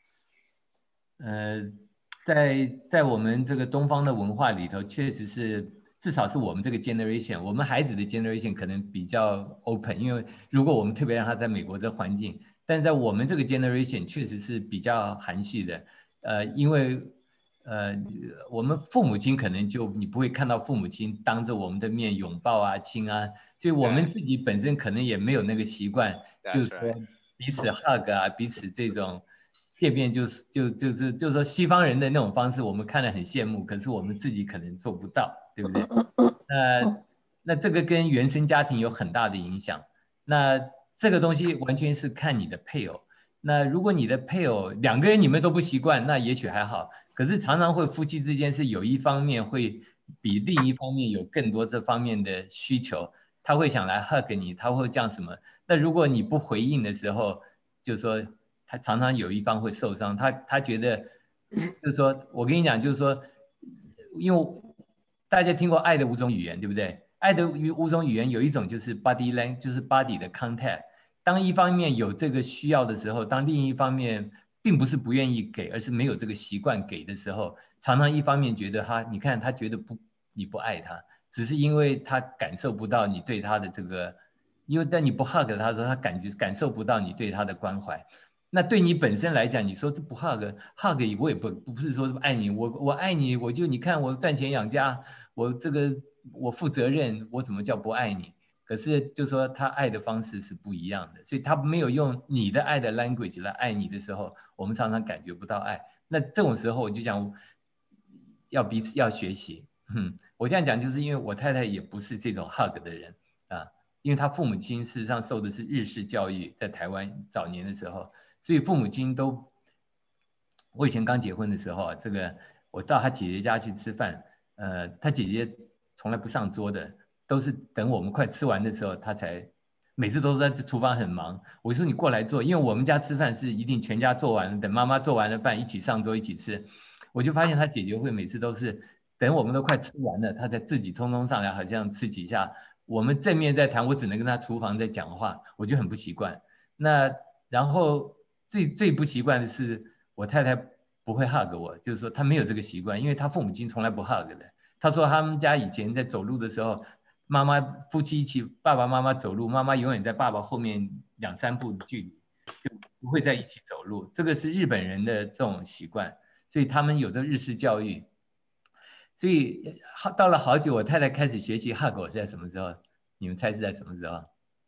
在我们这个东方的文化里头，确实是。至少是我们这个 generation， 我们孩子的 generation 可能比较 open， 因为如果我们特别让他在美国这环境，但在我们这个 generation 确实是比较含蓄的，因为我们父母亲可能你不会看到父母亲当着我们的面拥抱啊亲啊，所以我们自己本身可能也没有那个习惯，就是说彼此 hug 啊，彼此这种见面就是说西方人的那种方式，我们看了很羡慕，可是我们自己可能做不到。对不对？那这个跟原生家庭有很大的影响。那这个东西完全是看你的配偶。那如果你的配偶两个人你们都不习惯，那也许还好。可是常常会夫妻之间是有一方面会比另一方面有更多这方面的需求，他会想来 hug 你，他会这样什么？那如果你不回应的时候，就是说他常常有一方会受伤，他觉得就是说我跟你讲，就是说因为。大家听过爱的5种语言，对不对？爱的5种语言有一种就是 body language， 就是 body 的 contact。当一方面有这个需要的时候，当另一方面并不是不愿意给，而是没有这个习惯给的时候，常常一方面觉得你看他觉得你不爱他，只是因为他感受不到你对他的这个，因为当你不 hug 他的时候，他感受不到你对他的关怀。那对你本身来讲，你说这不 hug， 我也不是说爱你，我爱你，你看我赚钱养家。我负责任，我怎么叫不爱你？可是就说他爱的方式是不一样的，所以他没有用你的爱的 language 来爱你的时候，我们常常感觉不到爱。那这种时候我就讲彼此要学习。我这样讲就是因为我太太也不是这种 hug 的人啊，因为她父母亲事实上受的是日式教育，在台湾早年的时候，所以父母亲我以前刚结婚的时候，我到她姐姐家去吃饭。他姐姐从来不上桌的，都是等我们快吃完的时候，他才每次都是在厨房很忙。我说你过来坐，因为我们家吃饭是一定全家做完了，等妈妈做完了饭一起上桌一起吃。我就发现他姐姐会每次都是等我们都快吃完了，他才自己匆匆上来，好像吃几下。我们正面在谈，我只能跟他厨房在讲话，我就很不习惯。那然后最不习惯的是我太太不会 hug 我，就是说他没有这个习惯，因为他父母亲从来不 hug 的。他说他们家以前在走路的时候，夫妻一起，爸爸妈妈走路，妈妈永远在爸爸后面2-3步的距离，就不会在一起走路。这个是日本人的这种习惯， 所以他们有着日式教育。所以到了好久，我太太开始学习 hug 我是在什么时候？你们猜是在什么时候？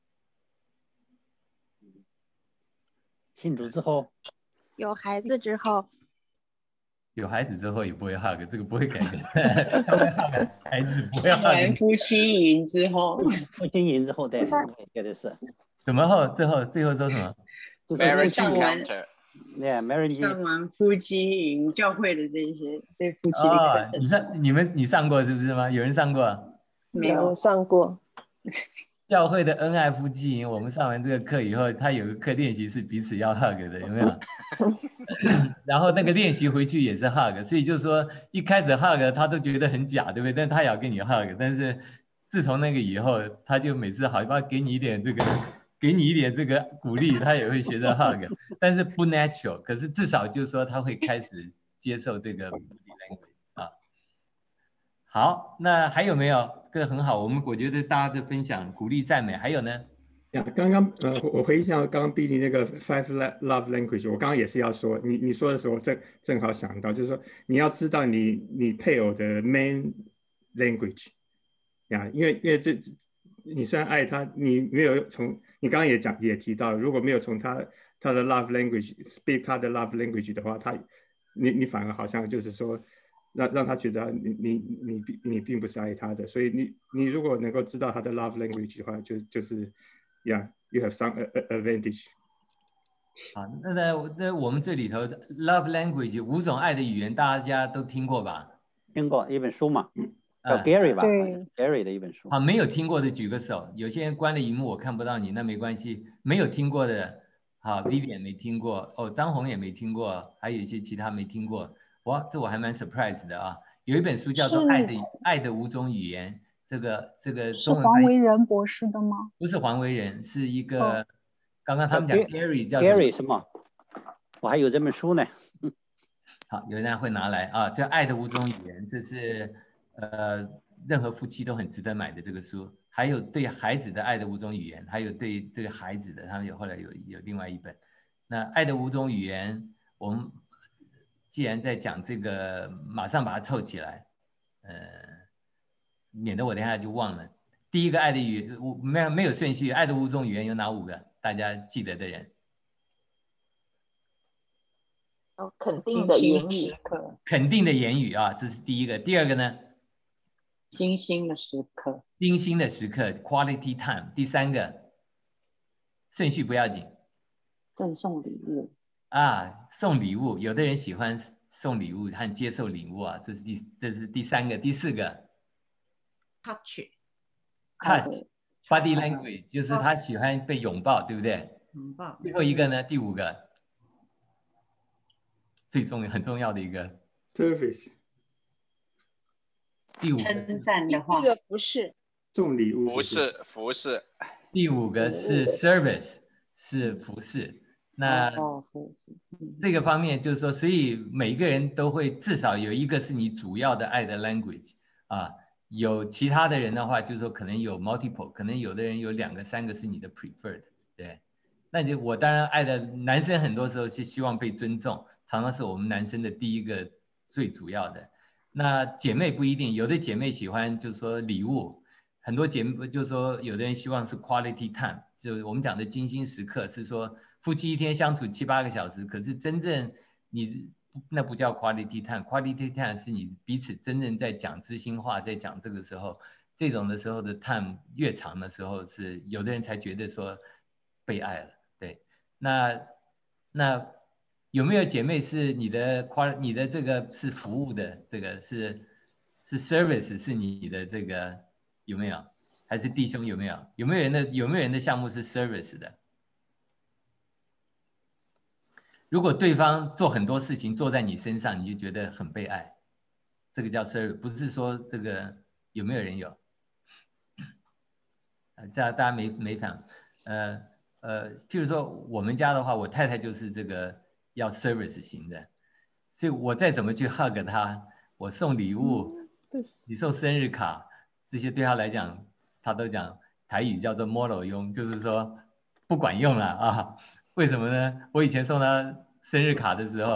信主之后， 有孩子之后， 有孩子之后也不会 hug， 这个不会改变。孩子不会 hug。 夫妻营之后， 夫妻营之后，对，绝对是。 什么后？最后说什么？ 就是上完 ，marriage 上完夫妻营教会的这一些对夫妻的课程。 你上过是不是吗？有人上过？ 没有上过。 教会的恩爱夫妻营，我们上完这个课以后，他有个课练习是彼此要 hug 的，有没有？然后那个练习回去也是 hug， 所以就是说一开始 hug 他都觉得很假，对不对？但他也要跟你 hug， 但是自从那个以后，他就每次好像给你一点这个鼓励，他也会学着 hug， 但是不 natural， 可是至少就是说他会开始接受这个啊。好，那还有没有？这个很好，我觉得大家的分享鼓励赞美，还有呢？ 刚刚我回忆一下刚刚 Billy 那个 Five Love Language， 我刚刚也是要说，你说的时候，我正好想到，就是说你要知道你配偶的 main language， 呀，因为你虽然爱他，你没有从你刚刚也提到，如果没有从他的 love language speak 他的 love language 的话，你反而好像就是说让他觉得你并不是爱他的，所以你如果能够知道他的 love language 的话，就是Yeah, you have some advantage. 好，那我们这里头 love language 5种爱的语言，大家都听过吧？ 听过一本书嘛，叫 Gary 吧？ 对 ，Gary 的一本书。 好，没有听过的举个手。有些人关了荧幕，我看不到你，那没关系。没有听过的，好 ，Vivian 没听过，哦，张红也没听过，还有一些其他没听过。哇，这我还蛮 surprise 的啊。有一本书叫做《爱的5种语言》。这个是黄维仁博士的吗？ 不是黄维仁，是一个刚刚他们讲 Gary 叫 Gary 是吗？我还有这本书呢。 好，有人会拿来啊，这《爱的5种语言》，这是任何夫妻都很值得买的这个书。还有对孩子的爱的5种语言，还有对孩子的，他们后来有另外一本。那爱的5种语言，我们既然在讲这个，马上把它凑起来，免得我等一下就忘了。第一个爱的语言，没有顺序，爱的5种语言有哪5个？大家记得的人？ 肯定的言语， 肯定的言语啊，这是第一个。第二个呢？ 精心的时刻， 精心的时刻 ，quality time。第三个，顺序不要紧。 赠送礼物啊，送礼物，有的人喜欢送礼物和接受礼物啊，这是第三个。第四个。 touch body language 就是他喜欢被拥抱，对不对？ 拥抱。 最后一个呢？第5个，很重要的一个 service。 第5个称赞的话， 这个服饰， 送礼物， 服饰。 第5个是 service， 是服饰。那这个方面就是说，所以每一个人都会至少有一个是你主要的爱的 language 啊。有其他的人的话，就是说可能有 multiple， 可能有的人有2个、3个是你的 preferred， 对。那我当然爱的男生很多时候是希望被尊重，常常是我们男生的第一个最主要的。那姐妹不一定，有的姐妹喜欢就是说礼物，很多姐妹就是说有的人希望是 quality time， 就我们讲的精心时刻，是说夫妻一天相处7、8个小时，可是真正那不叫 quality time，quality time 是你彼此真正在讲知心话，在讲这个时候，这种的时候的 time 越长的时候，是有的人才觉得说被爱了，对。那有没有姐妹是你的这个是服务的，这个是 service 是你的这个有没有？还是弟兄有没有？有没有人的项目是 service 的？如果对方做很多事情做在你身上，你就觉得很被爱，这个叫 service， 不是说这个有没有人有？大家没反，譬如说我们家的话，我太太就是这个要 service 型的，所以我再怎么去 hug 她，我送礼物，你送生日卡，这些对她来讲，她都讲台语叫做摸漏用，就是说不管用了啊。为什么呢？我以前送她生日卡的时候，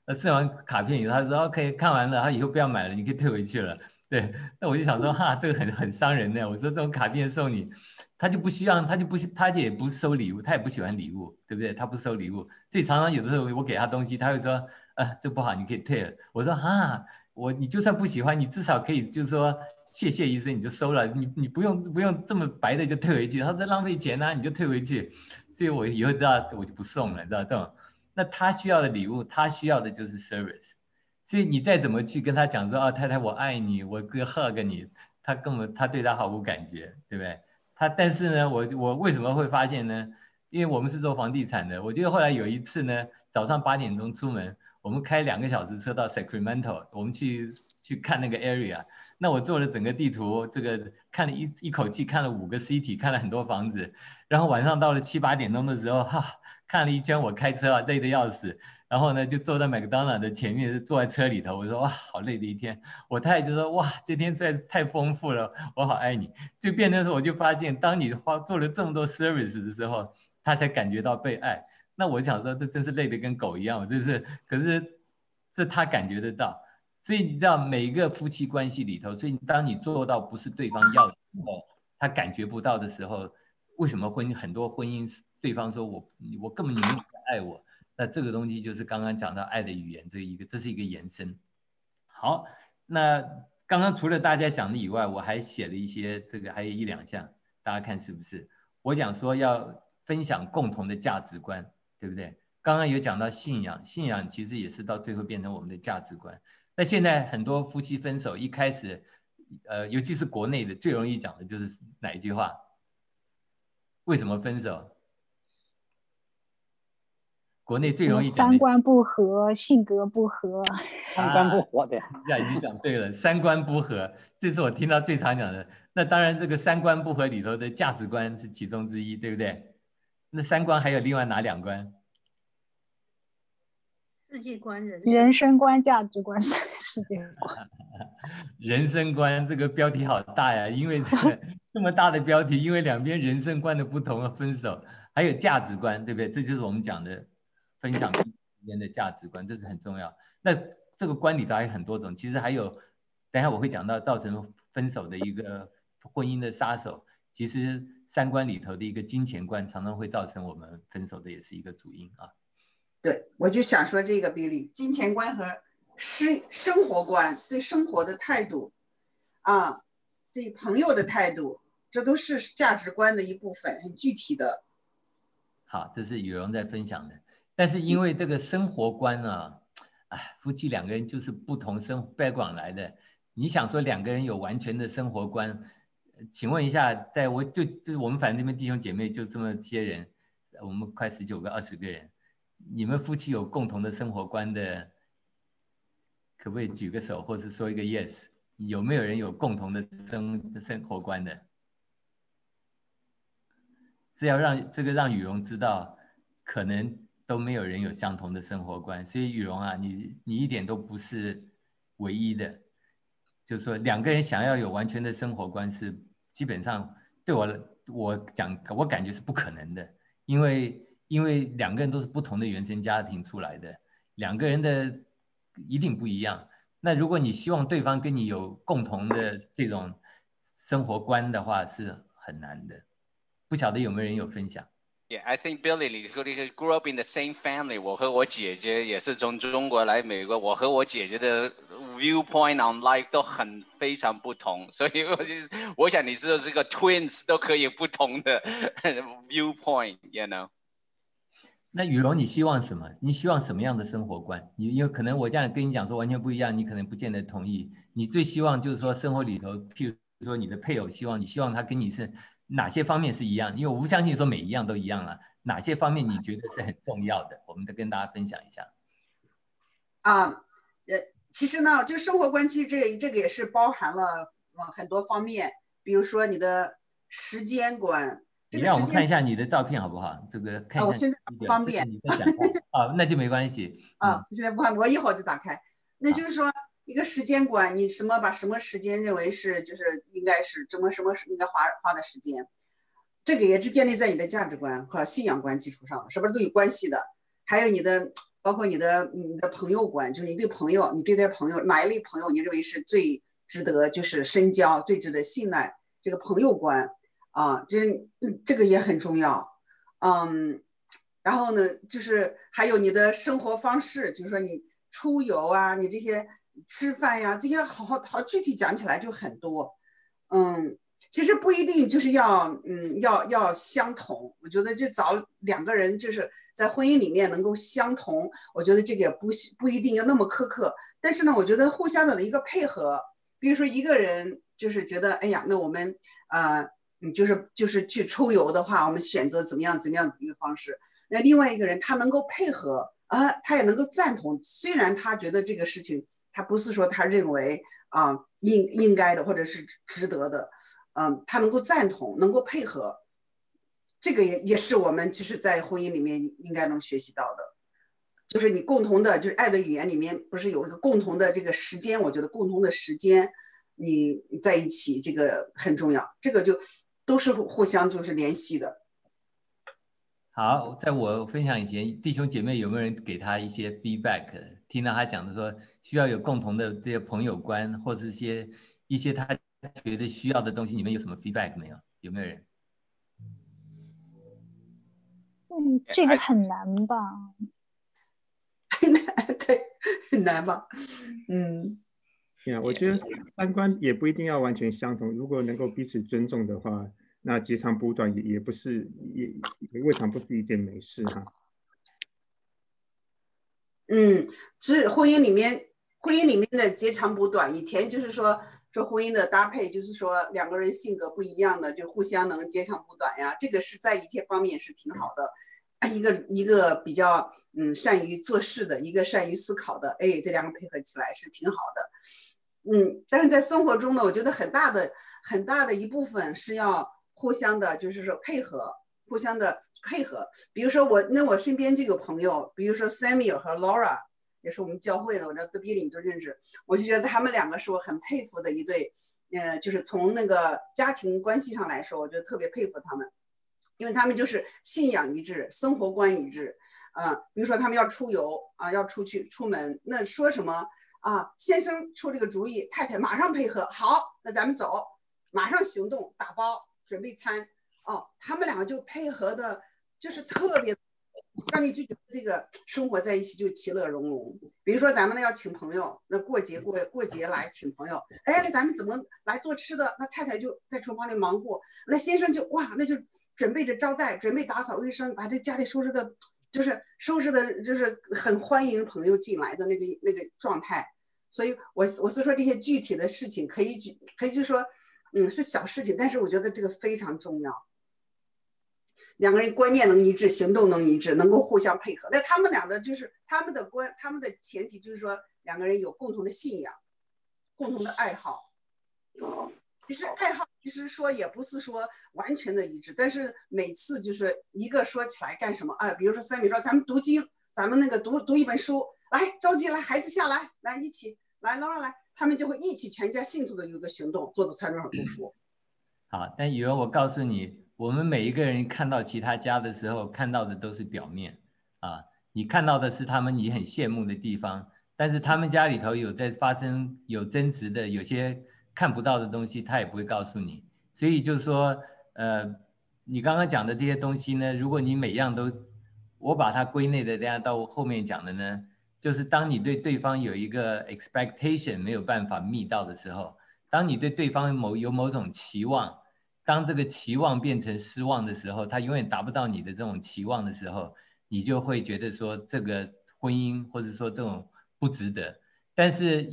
撕完卡片以后，他说 OK 看完了，他以后不要买了，你可以退回去了。对，那我就想说哈，这个很伤人的。我说这种卡片送你，他就不需要，他也不收礼物，他也不喜欢礼物，对不对？他不收礼物，所以常常有的时候我给他东西，他会说这不好，你可以退了。我说哈，你就算不喜欢，你至少可以就是说谢谢一声你就收了，你不用这么白的就退回去。他说浪费钱啊，你就退回去。所以我以后知道我就不送了，知道这种。那他需要的礼物，他需要的就是 service。所以你再怎么去跟他讲说太太我爱你，我哥 hug 你，他对他毫无感觉，对不对？但是呢，我为什么会发现呢？因为我们是做房地产的，我记得后来有一次呢，早上8点钟出门，我们开2个小时车到 Sacramento， 我们去看那个 area。那我做了整个地图，这个看了一口气看了5个 city， 看了很多房子，然后晚上到了7、8点钟的时候，看了一圈，我开车累得要死。然后呢，就坐在麦克当劳的前面，坐在车里头。我说哇，好累的一天。我太太就说哇，这天实在是太丰富了，我好爱你。就变成说，我就发现，当你做了这么多 service 的时候，他才感觉到被爱。那我想说，这真是累得跟狗一样，可是这他感觉得到。所以你知道，每一个夫妻关系里头，所以当你做到不是对方要的时候，他感觉不到的时候，为什么很多婚姻对方说我根本你没有爱我？那这个东西就是刚刚讲到爱的语言，这是一个延伸。好，那刚刚除了大家讲的以外，我还写了一些还有1、2项，大家看是不是？我讲说要分享共同的价值观，对不对？刚刚有讲到信仰，信仰其实也是到最后变成我们的价值观。那现在很多夫妻分手，一开始，尤其是国内的最容易讲的就是哪一句话？为什么分手？国内最容易讲三观不合，性格不合， 三观不合的。 你讲对了，三观不合，这是我听到最常讲的。那当然，这个三观不合里头的价值观是其中之一，对不对？那三观还有另外哪2观？ 世界观、 人生观、价值观、世界观。 人生观这个标题好大呀，因为这么大的标题，因为两边人生观的不同而分手。还有价值观，对不对？这就是我们讲的分享之间的价值观，这是很重要。那这个观里头还有很多种，其实还有，等一下我会讲到造成分手的一个婚姻的杀手。其实三观里头的一个金钱观，常常会造成我们分手的，也是一个主因啊。 对，我就想说这个比例，金钱观和生活观，对生活的态度啊，对朋友的态度，这都是价值观的一部分，很具体的。 好，这是雨蓉在分享的。但是因为这个生活观啊，夫妻2个人就是不同background来的。你想说2个人有完全的生活观，请问一下，就是我们反正这边弟兄姐妹就这么些人，我们快19个、20个人，你们夫妻有共同的生活观的，可不可以举个手，或是说一个 yes？ 有没有人有共同的生活观的？是要让雨蓉知道，可能都没有人有相同的生活观，所以雨蓉啊，你一点都不是唯一的。就是说2个人想要有完全的生活观是基本上对我感觉是不可能的，因为2个人都是不同的原生家庭出来的，2个人的一定不一样。那如果你希望对方跟你有共同的这种生活观的话，是很难的。不晓得有没有人有分享？ Yeah, I think Billy, 你 grew up in the same family. 我和我姐姐也是从中国来美国，我和我姐姐的 viewpoint on life 都非常不同，所以我想你知道这个 twins 都可以不同的 viewpoint, you know. 那雨蓉，你希望什么？你希望什么样的生活观？你有可能我这样跟你讲说完全不一样，你可能不见得同意。你最希望就是说生活里头，譬如说你的配偶你希望他跟你是哪些方面是一样？因为我不相信说每一样都一样了，哪些方面你觉得是很重要的？我们都跟大家分享一下。 其实呢，就生活观，其实这个也是包含了很多方面，比如说你的时间观。 你让我们看一下你的照片好不好？这个看一下。 我现在不方便。 你在讲话那就没关系。 现在不方便，我一会儿就打开。那就是说一个时间观，你把什么时间认为是就是应该是什么应该花的时间，这个也是建立在你的价值观和信仰观基础上，是不是都有关系的？还有你的包括你的朋友观，就是你对朋友，你对待朋友哪一类朋友你认为是最值得就是深交、最值得信赖，这个朋友观啊，这个也很重要。然后呢，就是还有你的生活方式，就是说你出游啊，你这些吃饭呀，这些好具体讲起来就很多。其实不一定就是要相同，我觉得就找两个人就是在婚姻里面能够相同，我觉得这个也不一定要那么苛刻。但是呢，我觉得互相的一个配合，比如说一个人就是觉得，哎呀，那我们就是去出游的话，我们选择怎么样一个方式。那另外一个人他能够配合他也能够赞同，虽然他觉得这个事情他不是说他认为应该的或者是值得的，他能够赞同，能够配合，这个也是我们其实在婚姻里面应该能学习到的。就是你共同的，就是爱的语言里面不是有一个共同的这个时间，我觉得共同的时间你在一起这个很重要，这个就都是互相就是联系的。 好，在我分享以前，弟兄姐妹有没有人给他一些 feedback？ 听到他讲的说需要有共同的这些朋友观，或者一些他觉得需要的东西，你们有什么 feedback 没有？有没有人？ 这个很难吧？ 对，很难吧？ 我觉得三观也不一定要完全相同，如果能够彼此尊重的话，那截长补短也不是也未尝不是一件美事哈。 是婚姻里面的截长补短，以前就是说婚姻的搭配，就是说两个人性格不一样的，就互相能截长补短呀，这个是在一些方面是挺好的。一个比较善于做事的，一个善于思考的，这两个配合起来是挺好的。但是在生活中呢，我觉得很大的一部分是要互相的，就是说互相的配合。比如说我身边就有朋友，比如说 Samuel 和 Laura， 也是我们教会的，我知道 Billy 就认识，我就觉得他们两个是我很佩服的一对，就是从那个家庭关系上来说，我觉得特别佩服他们。因为他们就是信仰一致，生活观一致，比如说他们要出游要出门，那说什么先生出这个主意，太太马上配合，好，那咱们走，马上行动，打包准备餐，他们两个就配合的，就是特别，让你就觉得这个生活在一起就其乐融融。比如说咱们要请朋友，那过节来请朋友，那咱们怎么来做吃的？那太太就在厨房里忙活，那先生就那就准备着招待，准备打扫卫生，把这家里收拾的就是很欢迎朋友进来的那个状态。所以我是说这些具体的事情可以就说是小事情，但是我觉得这个非常重要。两个人观念能一致，行动能一致，能够互相配合。那他们俩的就是他们的前提就是说两个人有共同的信仰，共同的爱好。其实爱好其实说也不是说完全的一致，但是每次就是一个说起来干什么比如说Sammy说咱们读经，咱们那个读一本书，来召集来孩子下来，来一起来Laura来，他们就会一起全家迅速的有一个行动，坐到餐桌上读书。 好，但宇文我告诉你，我们每一个人看到其他家的时候，看到的都是表面你看到的是他们你很羡慕的地方，但是他们家里头有在发生有争执的，有些看不到的东西他也不会告诉你。所以就是说你刚刚讲的这些东西呢，如果你每样都我把它归类的这样到后面讲的呢，就是当你对对方有一个 expectation 没有办法meet到的时候，当你对对方有某种期望，当这个期望变成失望的时候，他永远达不到你的这种期望的时候，你就会觉得说这个婚姻或者说这种不值得。但是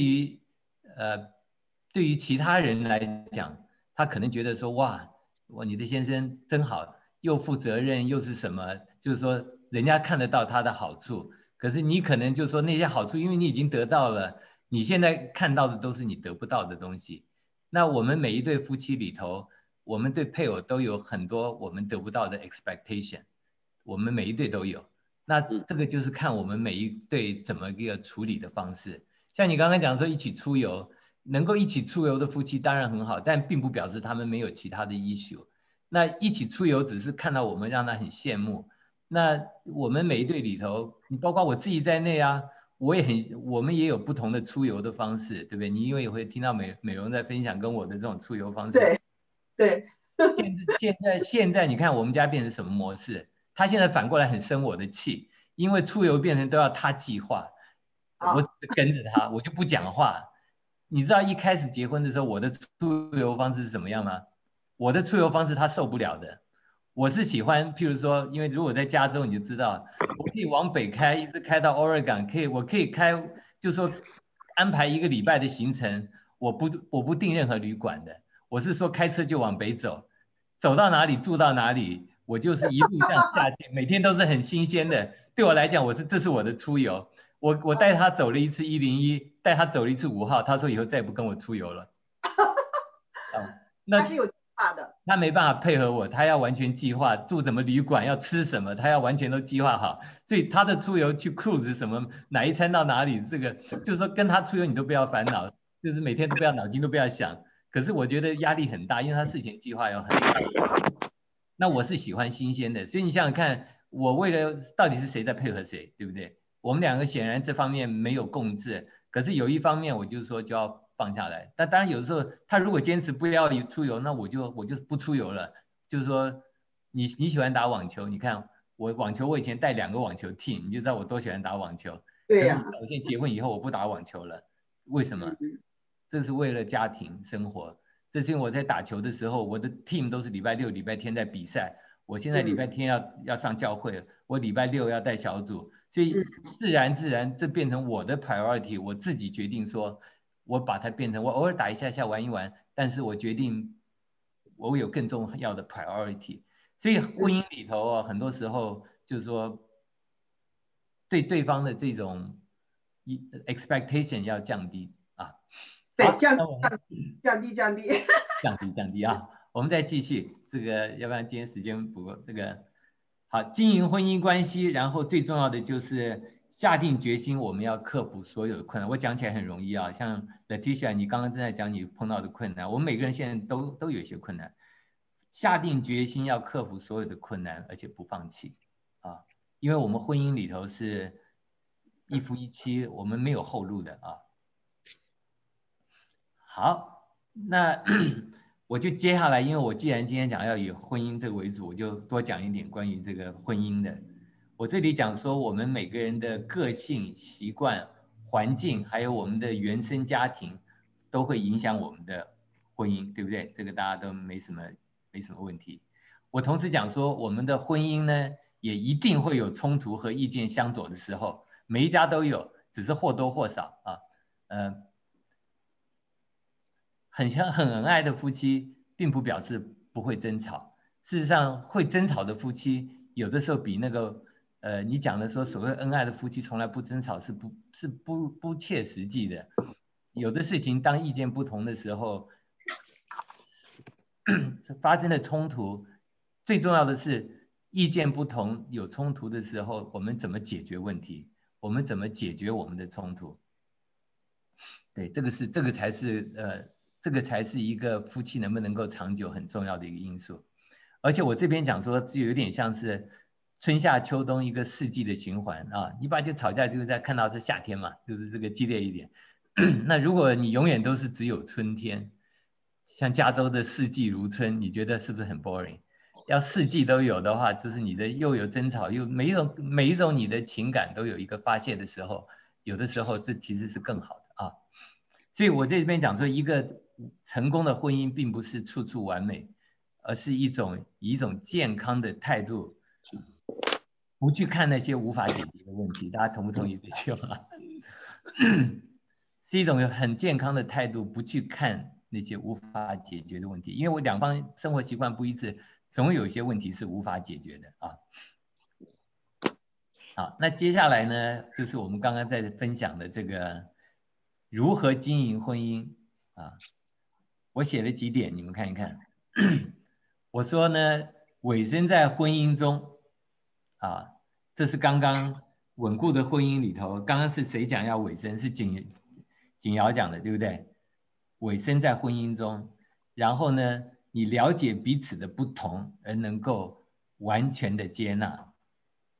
对于其他人来讲，他可能觉得说哇你的先生真好，又负责任又是什么，就是说人家看得到他的好处，可是你可能就说那些好处因为你已经得到了，你现在看到的都是你得不到的东西。那我们每一对夫妻里头，我们对配偶都有很多我们得不到的 expectation， 我们每一对都有。那这个就是看我们每一对怎么一个处理的方式。像你刚刚讲说一起出游，能够一起出游的夫妻当然很好，但并不表示他们没有其他的 issue。那一起出游只是看到我们让他很羡慕， 那我们每一对里头，你包括我自己在内啊，我们也有不同的出游的方式，对不对？你因为也会听到美容在分享跟我的这种出游方式。 对。 现在你看我们家变成什么模式？他现在反过来很生我的气，因为出游变成都要他计划，我跟着他，我就不讲话。你知道一开始结婚的时候，我的出游方式是怎么样吗？我的出游方式他受不了的。我是喜欢，譬如说，因为如果在加州，你就知道，我可以往北开，一直开到 Oregon， 我可以开，就是说安排一个礼拜的行程，我不订任何旅馆的，我是说开车就往北走，走到哪里住到哪里，我就是一路这样下去，每天都是很新鲜的。对我来讲，这是我的出游。我带他走了一次101，带他走了一次5号，他说以后再也不跟我出游了。 那是有计划的。 他没办法配合我，他要完全计划住什么旅馆，要吃什么，他要完全都计划好。所以他的出游去 cruise 什么，哪一餐到哪里，这个就是说跟他出游你都不要烦恼，就是每天都不要脑筋都不要想。可是我觉得压力很大，因为他事前计划要很大。那我是喜欢新鲜的，所以你想想看，我为了到底是谁在配合谁，对不对？我们两个显然这方面没有共治，可是有一方面我就是说就要放下来。但当然有时候他如果坚持不要出游，那我就不出游了。就是说你喜欢打网球，你看我网球我以前带2个网球 team， 你就知道我多喜欢打网球。 对呀。 我现在结婚以后我不打网球了，为什么？这是为了家庭生活。这是因为我在打球的时候，我的 team 都是礼拜6、礼拜天在比赛。我现在礼拜天要上教会，我礼拜6要带小组，所以自然这变成我的 priority。我自己决定说，我把它变成我偶尔打一下玩一玩，但是我决定我有更重要的 priority。所以婚姻里头很多时候就是说对对方的这种 expectation 要降低啊。 对，降低啊！我们再继续这个，要不然今天时间不够。这个好，经营婚姻关系，然后最重要的就是下定决心，我们要克服所有的困难。我讲起来很容易啊，像 Leticia， 你刚刚正在讲你碰到的困难，我们每个人现在都有一些困难。下定决心要克服所有的困难，而且不放弃啊，因为我们婚姻里头是一夫一妻，我们没有后路的啊。好，那我就接下来，因为我既然今天讲要以婚姻这个为主，我就多讲一点关于这个婚姻的。我这里讲说，我们每个人的个性、习惯、环境，还有我们的原生家庭，都会影响我们的婚姻，对不对？这个大家都没什么问题。我同时讲说，我们的婚姻呢，也一定会有冲突和意见相左的时候，每一家都有，只是或多或少啊，很恩爱的夫妻，并不表示不会争吵。事实上，会争吵的夫妻，有的时候比那个你讲的说所谓恩爱的夫妻从来不争吵是不切实际的。有的事情当意见不同的时候，发生了冲突，最重要的是意见不同有冲突的时候，我们怎么解决问题？我们怎么解决我们的冲突？对，这个才是一个夫妻能不能够长久很重要的一个因素。而且我这边讲说，就有点像是春夏秋冬一个4季的循环啊。一般就吵架就是在看到是夏天嘛，就是这个激烈一点。那如果你永远都是只有春天，像加州的4季如春，你觉得是不是很 boring？ 要4季都有的话，就是你的又有争吵，又每一种你的情感都有一个发泄的时候，有的时候这其实是更好的啊。所以我这边讲说，一个成功的婚姻并不是处处完美，而是以一种健康的态度，不去看那些无法解决的问题。大家同不同意这句话？是一种很健康的态度，不去看那些无法解决的问题。因为我两方生活习惯不一致，总有一些问题是无法解决的啊。好，那接下来呢，就是我们刚刚在分享的这个如何经营婚姻啊。我写了几点，你们看一看。我说呢，委身在婚姻中啊，这是刚刚稳固的婚姻里头，刚刚是谁讲要委身？是景瑶讲的，对不对？委身在婚姻中，然后呢，你了解彼此的不同，而能够完全的接纳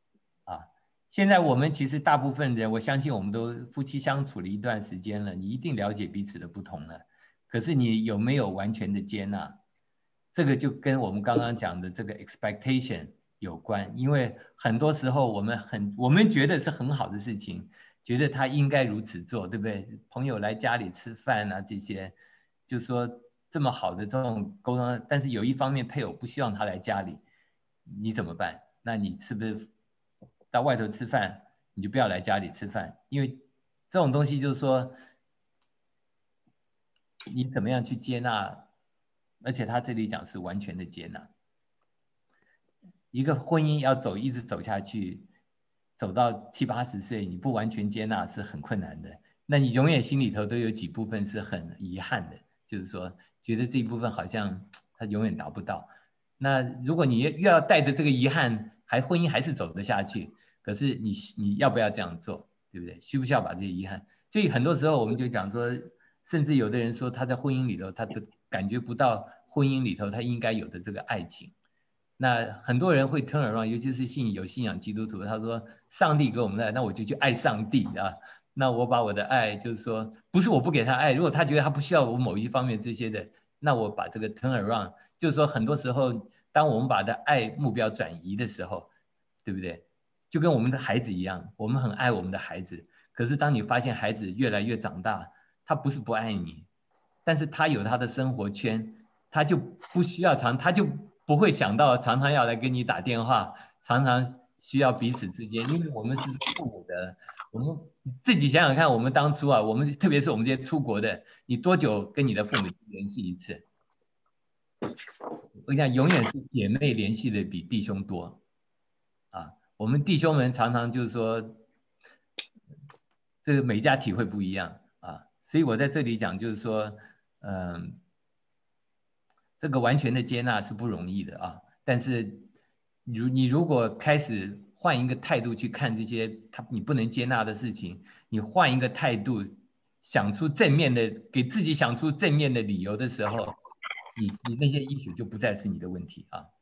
现在我们其实大部分人，我相信我们都夫妻相处了一段时间了，你一定了解彼此的不同了。可是你有没有完全的接纳？这个就跟我们刚刚讲的这个 expectation 有关，因为很多时候我们觉得是很好的事情，觉得他应该如此做，对不对？朋友来家里吃饭啊，这些，就说这么好的这种沟通，但是有一方面配偶不希望他来家里，你怎么办？那你是不是到外头吃饭，你就不要来家里吃饭？因为这种东西就是说，你怎么样去接纳？而且他这里讲是完全的接纳。一个婚姻要一直走下去，走到70、80岁，你不完全接纳是很困难的。那你永远心里头都有几部分是很遗憾的，就是说觉得这一部分好像他永远达不到。那如果你又要带着这个遗憾，婚姻还是走得下去，可是你要不要这样做，对不对？需不需要把这些遗憾？所以很多时候我们就讲说，甚至有的人说他在婚姻里头，他都感觉不到婚姻里头他应该有的这个爱情。那很多人会 turn around， 尤其是有信仰基督徒，他说上帝给我们的爱，那我就去爱上帝啊。那我把我的爱，就是说不是我不给他爱，如果他觉得他不需要我某一方面这些的，那我把这个 turn around， 就是说很多时候当我们把的爱目标转移的时候，对不对？就跟我们的孩子一样，我们很爱我们的孩子，可是当你发现孩子越来越长大，他不是不爱你，但是他有他的生活圈，他就不需要他就不会想到常常要来跟你打电话，常常需要彼此之间，因为我们是父母的，我们自己想想看，我们当初啊，我们特别是我们这些出国的，你多久跟你的父母联系一次？我跟你讲，永远是姐妹联系的比弟兄多啊。我们弟兄们常常就是说，这个每家体会不一样啊，所以我在这里讲就是说，这个完全的接纳是不容易的啊。但是你如果开始换一个态度去看这些你不能接纳的事情，你换一个态度，想出正面的，给自己想出正面的理由的时候，你那些issue就不再是你的问题啊。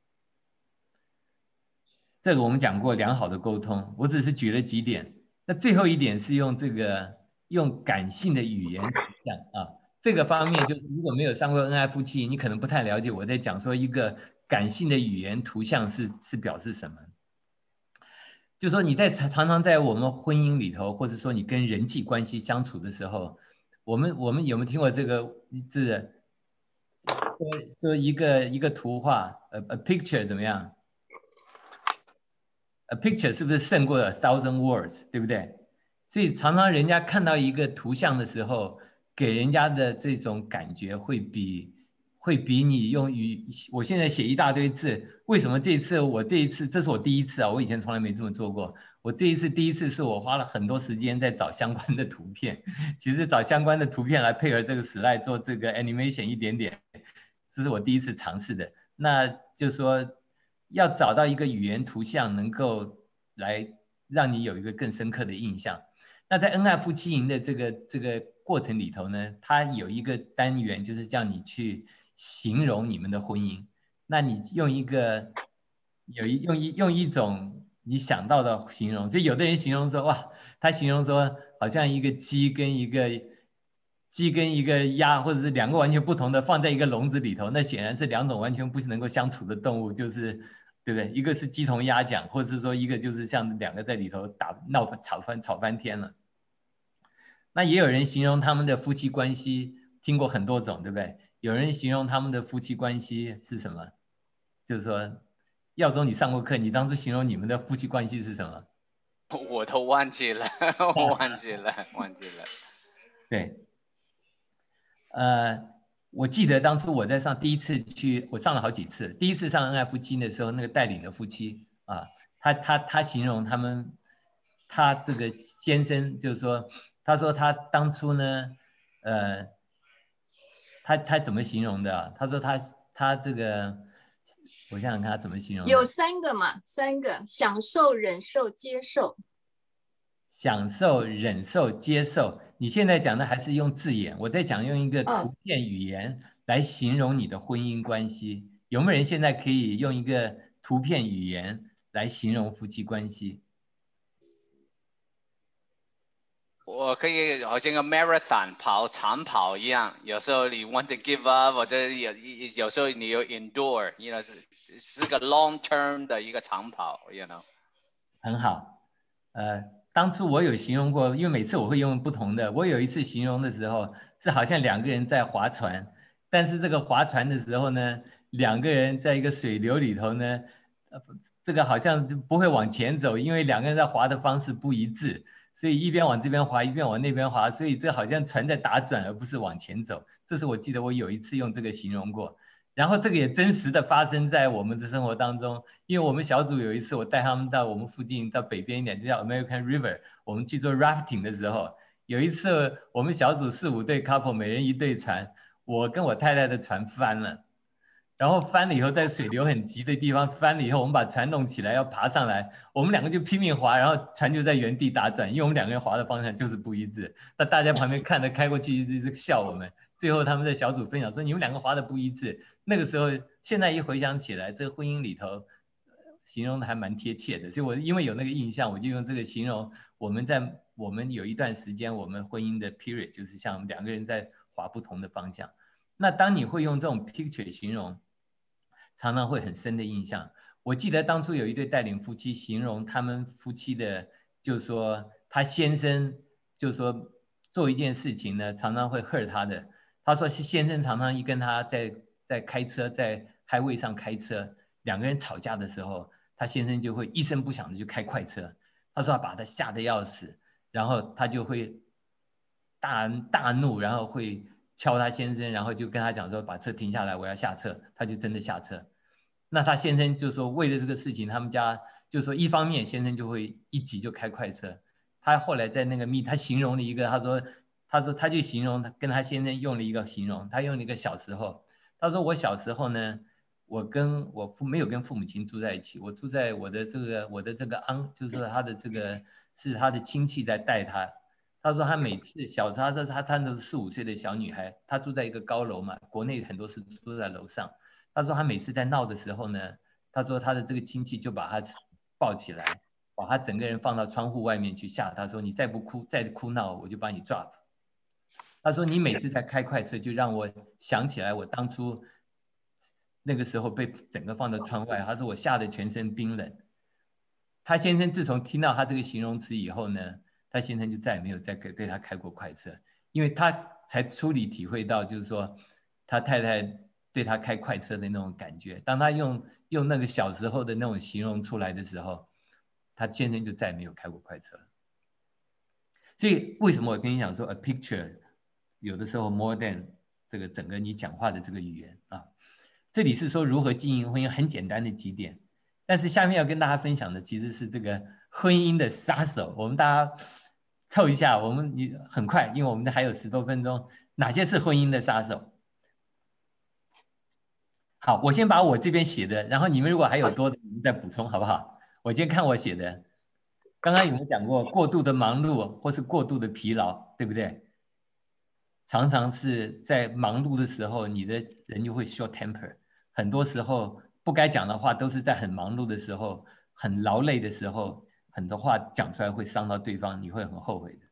这个我们讲过良好的沟通，我只是举了几点。那最后一点是用感性的语言讲啊。这个方面就是如果没有上过恩爱夫妻，你可能不太了解我在讲说一个感性的语言图像是表示什么。就说你常常在我们婚姻里頭，或者说你跟人际关系相处的时候，我们有没有听过这个字？说一个图画，a picture 怎么样？A picture 是不是胜过 1,000 words， 对不对？所以常常人家看到一个图像的时候，给人家的这种感觉会比你用我现在写一大堆字，为什么这一次这是我第一次啊，我以前从来没这么做过。我第一次是我花了很多时间在找相关的图片，其实找相关的图片来配合这个 slide 做这个 animation 一点点，这是我第一次尝试的。那就是说要找到一个语言图像能够来让你有一个更深刻的印象。那在恩爱夫妻营的这个过程里头呢，它有一个单元就是叫你去形容你们的婚姻。那你用一种你想到的形容，就有的人形容说哇，他形容说好像一个鸡跟一个鸭，或者是两个完全不同的放在一个笼子里头，那显然是两种完全不能够相处的动物，就是对不对？一个是鸡同鸭讲，或者是说一个就是像两个在里头吵翻天了。那也有人形容他们的夫妻关系，听过很多种，对不对？有人形容他们的夫妻关系是什么？就是说，耀宗你上过课，你当初形容你们的夫妻关系是什么？ 我都忘记了，忘记了。 对，我记得当初我在第一次去，我上了好几次。第一次上恩爱夫妻的时候，那个带领的夫妻啊，他形容他这个先生就是说，他说他当初呢，他怎么形容的啊？他说他这个，我想想看他怎么形容的。 有3个嘛，3个：享受、忍受、接受。 享受、忍受、接受。你现在讲的还是用字眼，我在讲用一个图片语言来形容你的婚姻关系。有没有人现在可以用一个图片语言来形容夫妻关系？ 我可以好像个 marathon 跑长跑一样，有时候你 want to give up， 或者有时候你有 endure， 是个 long term 的一个长跑 ， 很好，当初我有形容过，因为每次我会用不同的。我有一次形容的时候，是好像2个人在划船，但是这个划船的时候呢，2个人在一个水流里头呢，这个好像就不会往前走，因为2个人在划的方式不一致，所以一边往这边划，一边往那边划，所以这好像船在打转，而不是往前走。这是我记得我有一次用这个形容过。然后这个也真实的发生在我们的生活当中，因为我们小组有一次我带他们到我们附近到北边一点，就叫 American River， 我们去做 rafting 的时候，有一次我们小组4、5对 couple， 每人1对船，我跟我太太的船翻了，然后翻了以后在水流很急的地方翻了以后，我们把船弄起来要爬上来，我们2个就拼命划，然后船就在原地打转，因为我们2个人划的方向就是不一致。那大家旁边看着开过去一直笑我们，最后他们在小组分享说你们2个划的不一致。那个时候，现在一回想起来，这个婚姻里头形容的还蛮贴切的，所以我因为有那个印象，我就用这个形容我们有一段时间，我们婚姻的 period 就是像2个人在划不同的方向。那当你会用这种 picture 形容，常常会很深的印象。我记得当初有一对带领夫妻形容他们夫妻的，就是说他先生就是说做一件事情呢，常常会 hurt 他的。他说先生常常一跟他在开车，在 highway 上开车，2个人吵架的时候，他先生就会一声不响的就开快车。他说他把他吓得要死，然后他就会大怒，然后会敲他先生，然后就跟他讲说把车停下来，我要下车，他就真的下车。那他先生就说为了这个事情，他们家就说一方面先生就会一急就开快车。他后来在那个他形容了一个，他说他就形容他跟他先生用了一个形容，他用了一个小时候。他说我小时候呢，我没有跟父母亲住在一起，我住在我的这个就是说他的这个是他的亲戚在带他。他说他每次他都是4、5岁的小女孩，他住在一个高楼嘛，国内很多是住在楼上。他说他每次在闹的时候呢，他说他的这个亲戚就把他抱起来，把他整个人放到窗户外面去吓他，说你再哭闹我就把你 drop。他说你每次在开快车就让我想起来我当初那个时候被整个放到窗外，他说我吓得全身冰冷。他先生自从听到他这个形容词以后呢，他先生就再也没有对他开过快车，因为他才初里体会到就是说他太太对他开快车的那种感觉。当他用那个小时候的那种形容出来的时候，他先生就再也没有开过快车了。所以为什么我跟你讲说 a picture有的时候 more than 这个整个你讲话的这个语言啊，这里是说如何经营婚姻很简单的几点，但是下面要跟大家分享的其实是这个婚姻的杀手。我们大家凑一下，你很快，因为我们还有10多分钟，哪些是婚姻的杀手？好，我先把我这边写的，然后你们如果还有多的，你们再补充好不好？我先看我写的，刚刚有没有讲过过度的忙碌或是过度的疲劳，对不对？常常是在忙碌的时候，你的人就会 short temper， 很多时候不该讲的话都是在很忙碌的时候，很劳累的时候，很多话讲出来会伤到对方，你会很后悔的。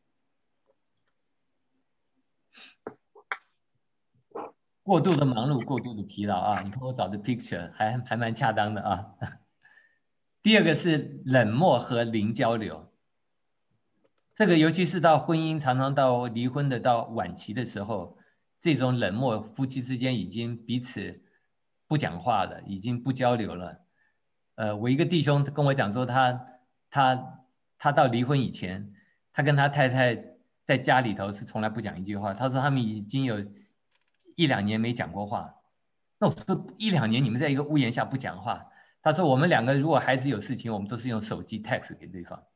过度的忙碌，过度的疲劳啊！你看我找的 picture 还蛮恰当的啊。第二个是冷漠和零交流，这个尤其是到婚姻常常到离婚的到晚期的时候，这种冷漠，夫妻之间已经彼此不讲话了，已经不交流了。我一个弟兄跟我讲说他到离婚以前，他跟他太太在家里头是从来不讲一句话。他说他们已经有1、2年没讲过话。那我说1、2年你们在一个屋檐下不讲话？他说我们2个如果孩子有事情，我们都是用手机 text 给对方。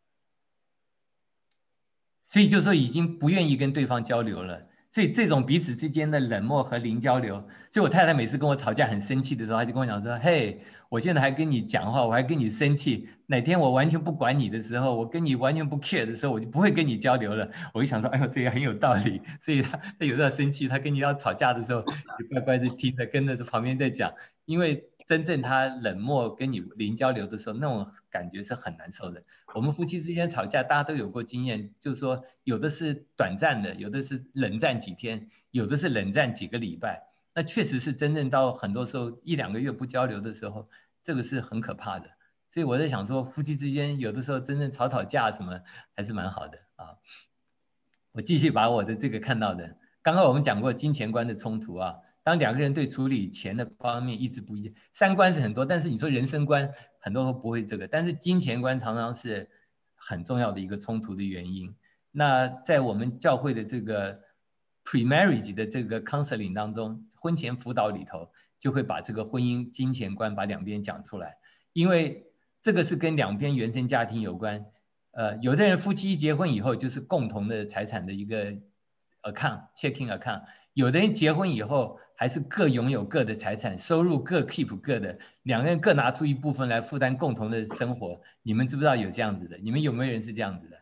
所以就说已经不愿意跟对方交流了。所以这种彼此之间的冷漠和零交流，所以我太太每次跟我吵架很生气的时候，她就跟我讲说，嘿，我现在还跟你讲话，我还跟你生气，哪天我完全不管你的时候，我跟你完全不 care 的时候，我就不会跟你交流了。我就想说，哎呦，这个很有道理。所以他有时候生气，他跟你要吵架的时候，就乖乖的听着，跟着旁边在讲，因为真正他冷漠跟你零交流的时候，那种感觉是很难受的。我们夫妻之间吵架，大家都有过经验，就是说有的是短暂的，有的是冷战几天，有的是冷战几个礼拜。那确实是真正到很多时候1、2个月不交流的时候，这个是很可怕的。所以我在想说，夫妻之间有的时候真正吵架什么还是蛮好的啊。我继续把我的这个看到的，刚刚我们讲过金钱观的冲突啊。当2个人对处理钱的方面意志不一，三观是很多，但是你说人生观很多都不会这个，但是金钱观常常是很重要的一个冲突的原因。那在我们教会的这个 pre-marriage 的这个 counseling 当中，婚前辅导里头就会把这个婚姻金钱观把两边讲出来，因为这个是跟两边原生家庭有关。有的人夫妻一结婚以后就是共同的财产的一个 account checking account， 有的人结婚以后还是各拥有各的财产，收入各 keep 各的，2个人各拿出一部分来负担共同的生活。你们知不知道有这样子的？你们有没有人是这样子的？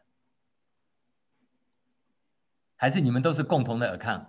还是你们都是共同的 account？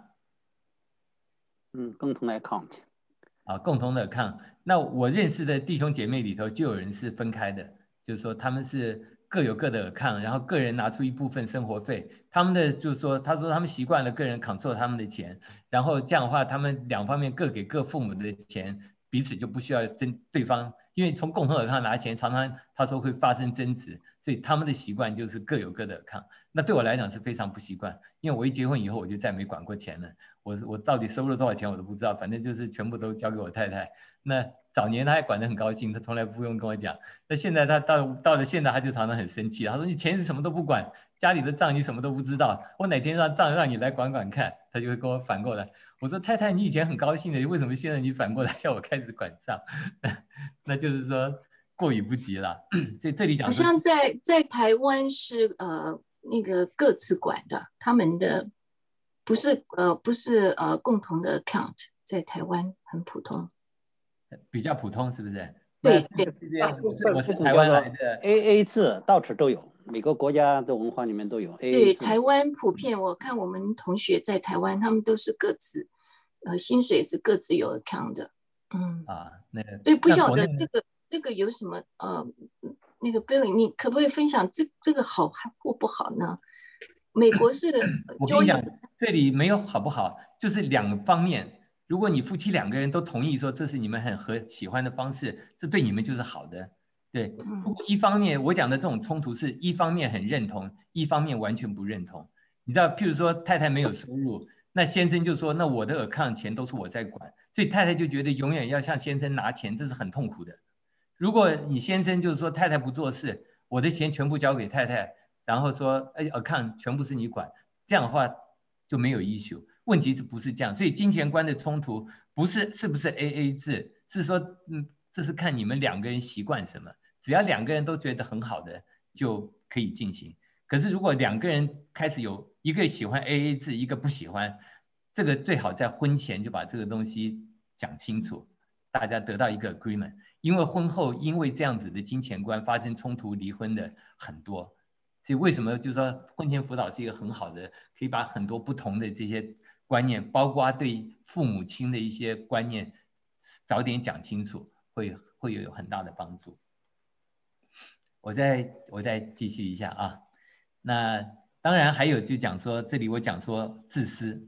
共同的 account。 啊，共同的 account。那我认识的弟兄姐妹里头就有人是分开的，就是说他们是各有各的 account， 然后个人拿出一部分生活费。他们的就是说，他说他们习惯了个人 control 他们的钱，然后这样的话，他们2方面各给各父母的钱，彼此就不需要争对方，因为从共同的 account 拿钱，常常他说会发生争执，所以他们的习惯就是各有各的 account。那对我来讲是非常不习惯，因为我一结婚以后我就再没管过钱了，我到底收入多少钱我都不知道，反正就是全部都交给我太太。那早年他还管得很高兴，他从来不用跟我讲。那现在他到了现在他就常常很生气，他说你钱是什么都不管，家里的账你什么都不知道，我哪天让账让你来管管看，他就会跟我反过来。我说太太，你以前很高兴的，为什么现在你反过来叫我开始管账？那就是说过于不及了。所以这里讲好像在台湾是那个各自管的，他们的不是共同的 account， 在台湾很普通， 比较普通是不是？ 对， 我是台湾来的 AA 制到处都有，每个国家的文化里面都有 AA 制。 对，台湾普遍，我看我们同学在台湾，他们都是各自，薪水是各自有 account 的， 那个， 对，不晓得这个有什么那个 Billy， 你可不可以分享这个好或不好呢？美国是我跟你讲，这里没有好不好，就是2方面。如果你夫妻2个人都同意说这是你们很喜欢的方式，这对你们就是好的。对，如果一方面我讲的这种冲突是一方面很认同，一方面完全不认同。你知道，譬如说太太没有收入，那先生就说那我的 account 钱都是我在管，所以太太就觉得永远要向先生拿钱，这是很痛苦的。如果你先生就是说太太不做事，我的钱全部交给太太，然后说account 全部是你管，这样的话就没有 issue。问题是不是这样？所以金钱观的冲突不是是不是 AA 制，是说这是看你们2个人习惯什么，只要2个人都觉得很好的就可以进行。可是如果2个人开始有一个喜欢 AA 制，一个不喜欢，这个最好在婚前就把这个东西讲清楚，大家得到一个 agreement。因为婚后因为这样子的金钱观发生冲突离婚的很多，所以为什么就是说婚前辅导是一个很好的，可以把很多不同的这些观念，包括对父母亲的一些观念早点讲清楚，会有很大的帮助。我再继续一下啊。那当然还有就讲说，这里我讲说自私。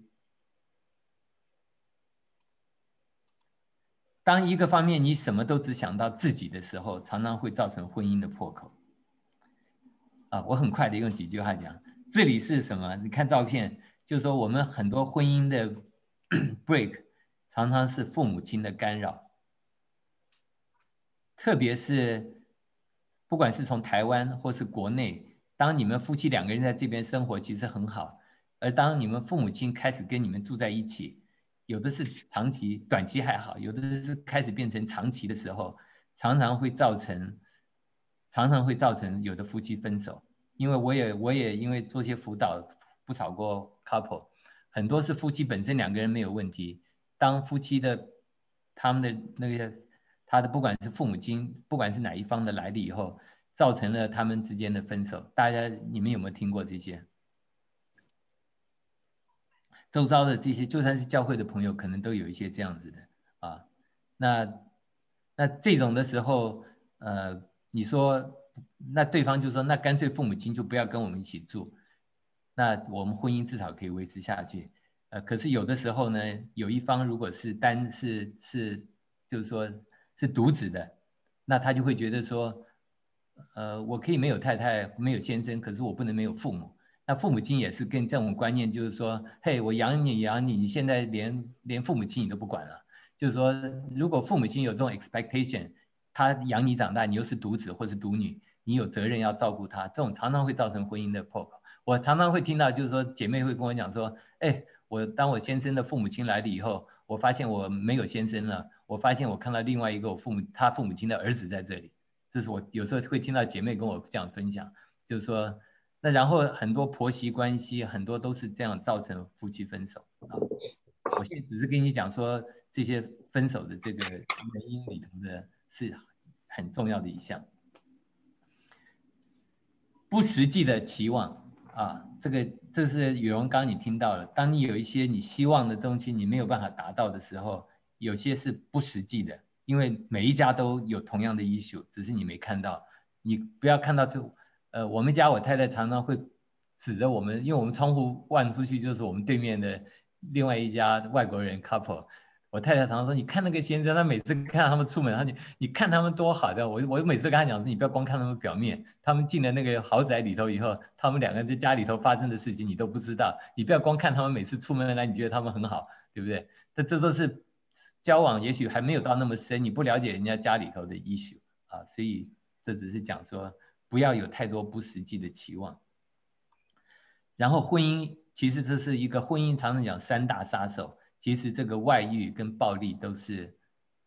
当一个方面你什么都只想到自己的时候，常常会造成婚姻的破口。我很快的用几句话讲，这里是什么？你看照片，就是说我们很多婚姻的break 常常是父母亲的干扰，特别是不管是从台湾或是国内，当你们夫妻2个人在这边生活其实很好，而当你们父母亲开始跟你们住在一起，有的是长期，短期还好，有的是开始变成长期的时候，常常会造成有的夫妻分手。因为我也因为做些辅导不少过 couple， 很多是夫妻本身2个人没有问题，当夫妻的他们的那个他的不管是父母亲，不管是哪一方的来了以后，造成了他们之间的分手。大家你们有没有听过这些？周遭的这些就算是教会的朋友可能都有一些这样子的啊。那那这种的时候，你说，那对方就说，那干脆父母亲就不要跟我们一起住，那我们婚姻至少可以维持下去。可是有的时候呢，有一方如果是就是说是独子的，那他就会觉得说，我可以没有太太，没有先生，可是我不能没有父母。那父母亲也是跟这种观念，就是说，嘿，我养你，你现在连父母亲你都不管了。就是说，如果父母亲有这种 expectation， 他养你长大，你又是独子或是独女，你有责任要照顾他，这种常常会造成婚姻的破口。我常常会听到，就是说姐妹会跟我讲说，哎，当我先生的父母亲来了以后，我发现我没有先生了，我发现我看到另外一个他父母亲的儿子在这里。这是我有时候会听到姐妹跟我这样分享，就是说，那然后很多婆媳关系很多都是这样造成夫妻分手啊。我现在只是跟你讲说，这些分手的这个原因里头的是很重要的一项。不实际的期望啊，这是雨荣刚你听到了，当你有一些你希望的东西你没有办法达到的时候，有些是不实际的，因为每一家都有同样的 issue， 只是你没看到。你不要看到我们家我太太常常会指着我们，因为我们窗户望出去就是我们对面的另外一家外国人 couple。我太太常常说，你看那个先生，他每次看到他们出门，你看他们多好的。我每次跟他讲说，你不要光看他们表面，他们进了那个豪宅里头以后，他们两个在家里头发生的事情你都不知道。你不要光看他们每次出门来，你觉得他们很好，对不对？但这都是交往，也许还没有到那么深，你不了解人家家里头的 issue 啊，所以这只是讲说不要有太多不实际的期望。然后婚姻，其实这是一个婚姻，常常讲3大杀手。其实这个外遇跟暴力都是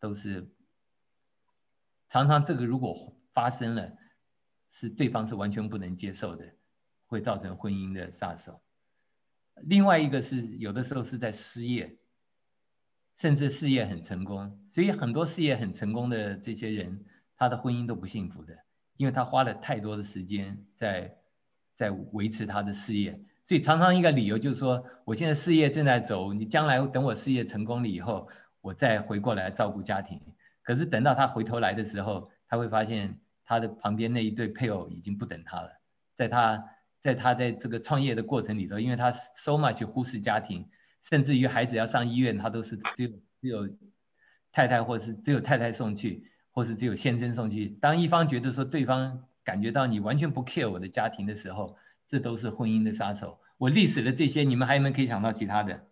常常这个如果发生了，是对方是完全不能接受的，会造成婚姻的杀手。另外一个是有的时候是在失业，甚至事业很成功，所以很多事业很成功的这些人，他的婚姻都不幸福的，因为他花了太多的时间在维持他的事业。所以常常一个理由就是说，我现在事业正在走，你将来等我事业成功了以后，我再回过来照顾家庭。可是等到他回头来的时候，他会发现他的旁边那一对配偶已经不等他了。在他在这个创业的过程里头，因为他 so much 忽视家庭，甚至于孩子要上医院，他都是只有太太，或是只有太太送去，或是只有先生送去。当一方觉得说对方感觉到你完全不 care 我的家庭的时候，这都是婚姻的杀手。我历史的这些，你们还有没有可以想到其他的？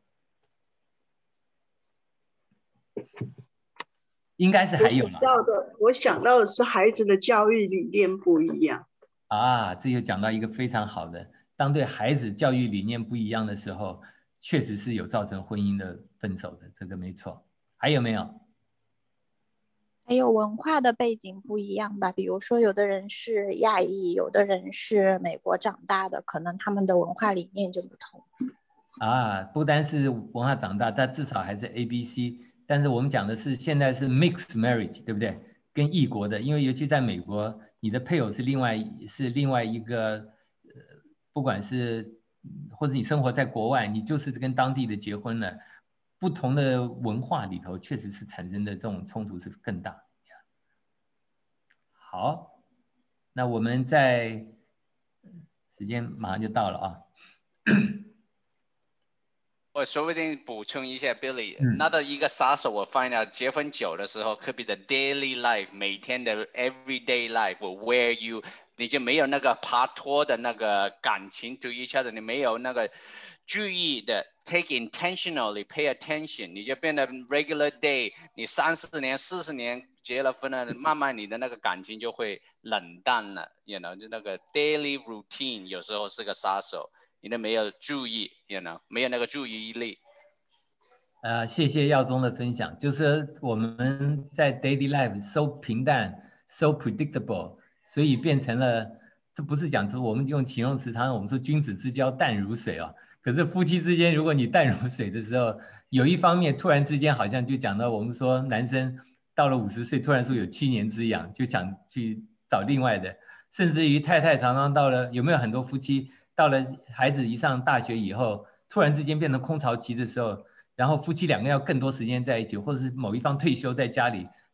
应该是还有了。 我想到的是孩子的教育理念不一样啊，这又讲到一个非常好的，当对孩子教育理念不一样的时候，确实是有造成婚姻的分手的，这个没错。还有没有？ 还有文化的背景不一样吧，比如说有的人是亚裔，有的人是美国长大的，可能他们的文化理念就不同。 啊，不单是文化长大，但至少还是 ABC。但是我们讲的是现在是 mixed marriage， 对不对？跟异国的，因为尤其在美国，你的配偶是另外一个，不管是或者你生活在国外，你就是跟当地的结婚了。不同的文化里头，确实是产生的这种冲突是更大。好，那我们时间马上就到了啊。 我说不定补充一下 Billy，那的一个杀手，我发现结婚久的时候，可比的 daily life， 每天的 everyday life，where you， 你就没有那个爬脱的那个感情 to each other， 你没有那个注意的 take intentionally pay attention， 你就变得 regular day， 你30年40年结了婚了，慢慢你的那个感情就会冷淡了 ，you know， 就那个 daily routine 有时候是个杀手。你都没有注意 ，you know， 没有那个注意力。 谢谢耀宗的分享，就是我们在 daily life so 平淡 ，so predictable， 所以变成了，这不是讲说我们用形容词，常常我们说君子之交淡如水啊。可是夫妻之间，如果你淡如水的时候，有一方面突然之间好像就讲到我们说男生到了50岁，突然说有7年之痒，就想去找另外的，甚至于太太常常到了，有没有很多夫妻？到了孩子一上大学以后，突然之间变成空巢期的时候，然后夫妻2个要更多时间在一起，或者是某一方退休在家里，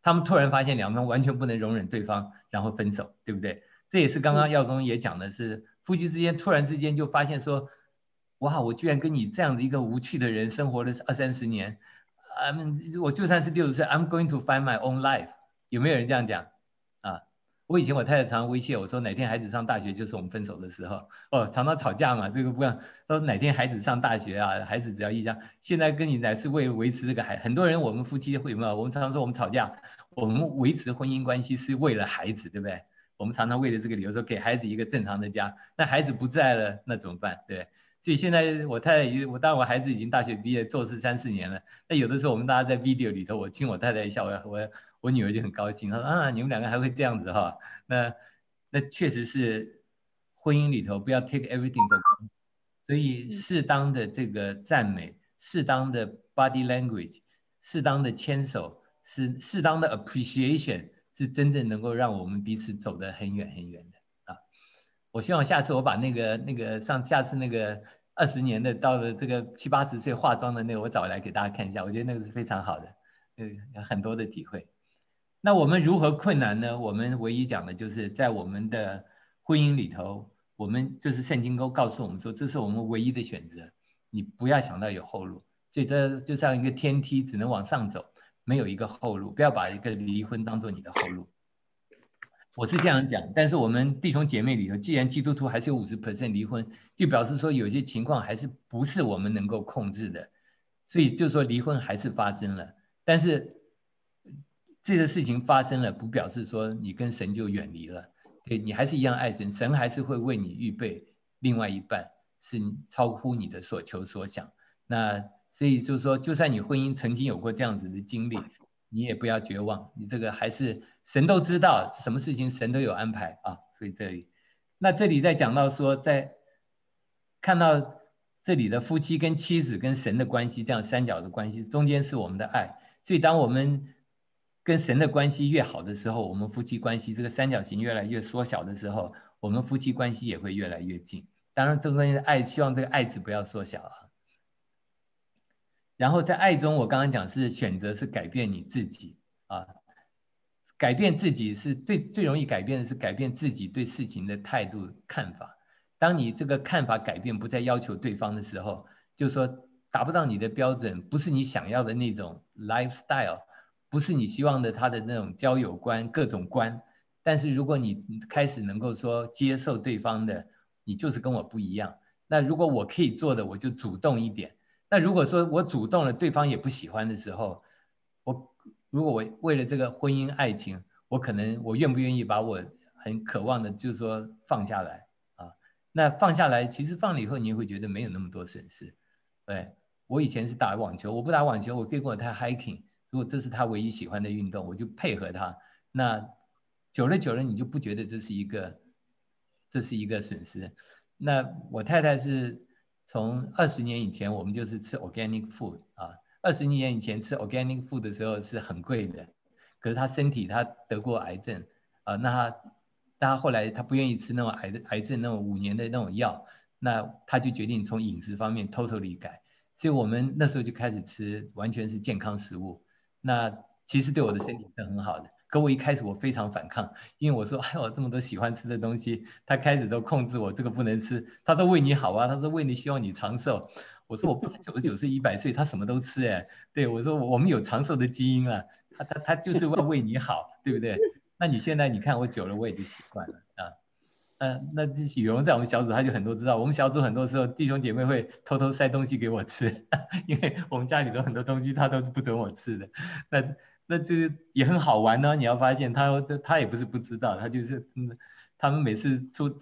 他们突然发现两方完全不能容忍对方，然后分手，对不对？这也是刚刚耀宗也讲的是，夫妻之间突然之间就发现说，哇，我居然跟你这样的一个无趣的人生活了20-30年，我就算是60岁 ，I'm going to find my own life， 有没有人这样讲啊？我以前我太太常威胁我说，哪天孩子上大学就是我们分手的时候。常常吵架嘛，这个不让说哪天孩子上大学啊，孩子只要一家，现在跟你来是为了维持这个很多人我们夫妻会嘛，我们常常说我们吵架，我们维持婚姻关系是为了孩子，对不对？我们常常为了这个理由说给孩子一个正常的家，那孩子不在了，那怎么办？对。所以现在我太太当然我孩子已经大学毕业，做事3-4年了。那有的时候我们大家在 video 里头，我亲我太太一笑，我女儿就很高兴，她说啊，你们两个还会这样子哈。那确实是婚姻里头不要 take everything for granted， 所以适当的这个赞美，适当的 body language， 适当的牵手，适当的 appreciation， 是真正能够让我们彼此走得很远很远的。我希望下次我把下次那个20年的到了这个70-80岁化妆的那个我找来给大家看一下，我觉得那个是非常好的，有很多的体会。那我们如何困难呢？我们唯一讲的就是在我们的婚姻里头，我们就是圣经都告诉我们说，这是我们唯一的选择，你不要想到有后路，所以这就像一个天梯，只能往上走，没有一个后路，不要把一个离婚当做你的后路。我是这样讲，但是我们弟兄姐妹里头，既然基督徒还是有50% 离婚，就表示说有些情况还是不是我们能够控制的，所以就说离婚还是发生了。但是这个事情发生了，不表示说你跟神就远离了，对，你还是一样爱神，神还是会为你预备另外一半，是超乎你的所求所想。那所以就是说，就算你婚姻曾经有过这样子的经历，你也不要绝望，你这个还是神都知道，什么事情神都有安排啊。所以这里在讲到说，在看到这里的夫妻跟妻子跟神的关系，这样三角的关系，中间是我们的爱。所以当我们跟神的关系越好的时候，我们夫妻关系这个三角形越来越缩小的时候，我们夫妻关系也会越来越近。当然中间的爱，希望这个爱字不要缩小啊。然后在爱中，我刚刚讲是选择是改变你自己啊，改变自己是最容易改变的是改变自己对事情的态度看法。当你这个看法改变，不再要求对方的时候，就是说达不到你的标准，不是你想要的那种 lifestyle， 不是你希望的他的那种交友观各种观。但是如果你开始能够说接受对方的，你就是跟我不一样。那如果我可以做的，我就主动一点。那如果说我主动了，对方也不喜欢的时候，如果我为了这个婚姻爱情，我愿不愿意把我很渴望的，就是说放下来啊？那放下来，其实放了以后，你也会觉得没有那么多损失。对，我以前是打网球，我不打网球，我可以跟我太太 hiking， 如果这是他唯一喜欢的运动，我就配合他。那久了，你就不觉得这是一个损失。那我太太是从20年以前，我们就是吃 organic food 啊。20年以前吃 organic food 的时候是很贵的，可是她身体她得过癌症啊，那她后来她不愿意吃那种癌症那种5年的那种药，那她就决定从饮食方面 totally 改。所以我们那时候就开始吃完全是健康食物，那其实对我的身体是很好的。可我一开始我非常反抗，因为我说哎，我这么多喜欢吃的东西，他开始都控制我这个不能吃，他都为你好啊，他说为你希望你长寿。我说我不99岁100岁，他什么都吃哎，对我说我们有长寿的基因啊，他就是要为你好，对不对？那你现在你看我久了我也就习惯了啊。那羽绒在我们小组他就很多知道，我们小组很多时候弟兄姐妹会偷偷塞东西给我吃，因为我们家里头很多东西他都是不准我吃的。那这个也很好玩呢，你要发现他也不是不知道，他就是他们每次从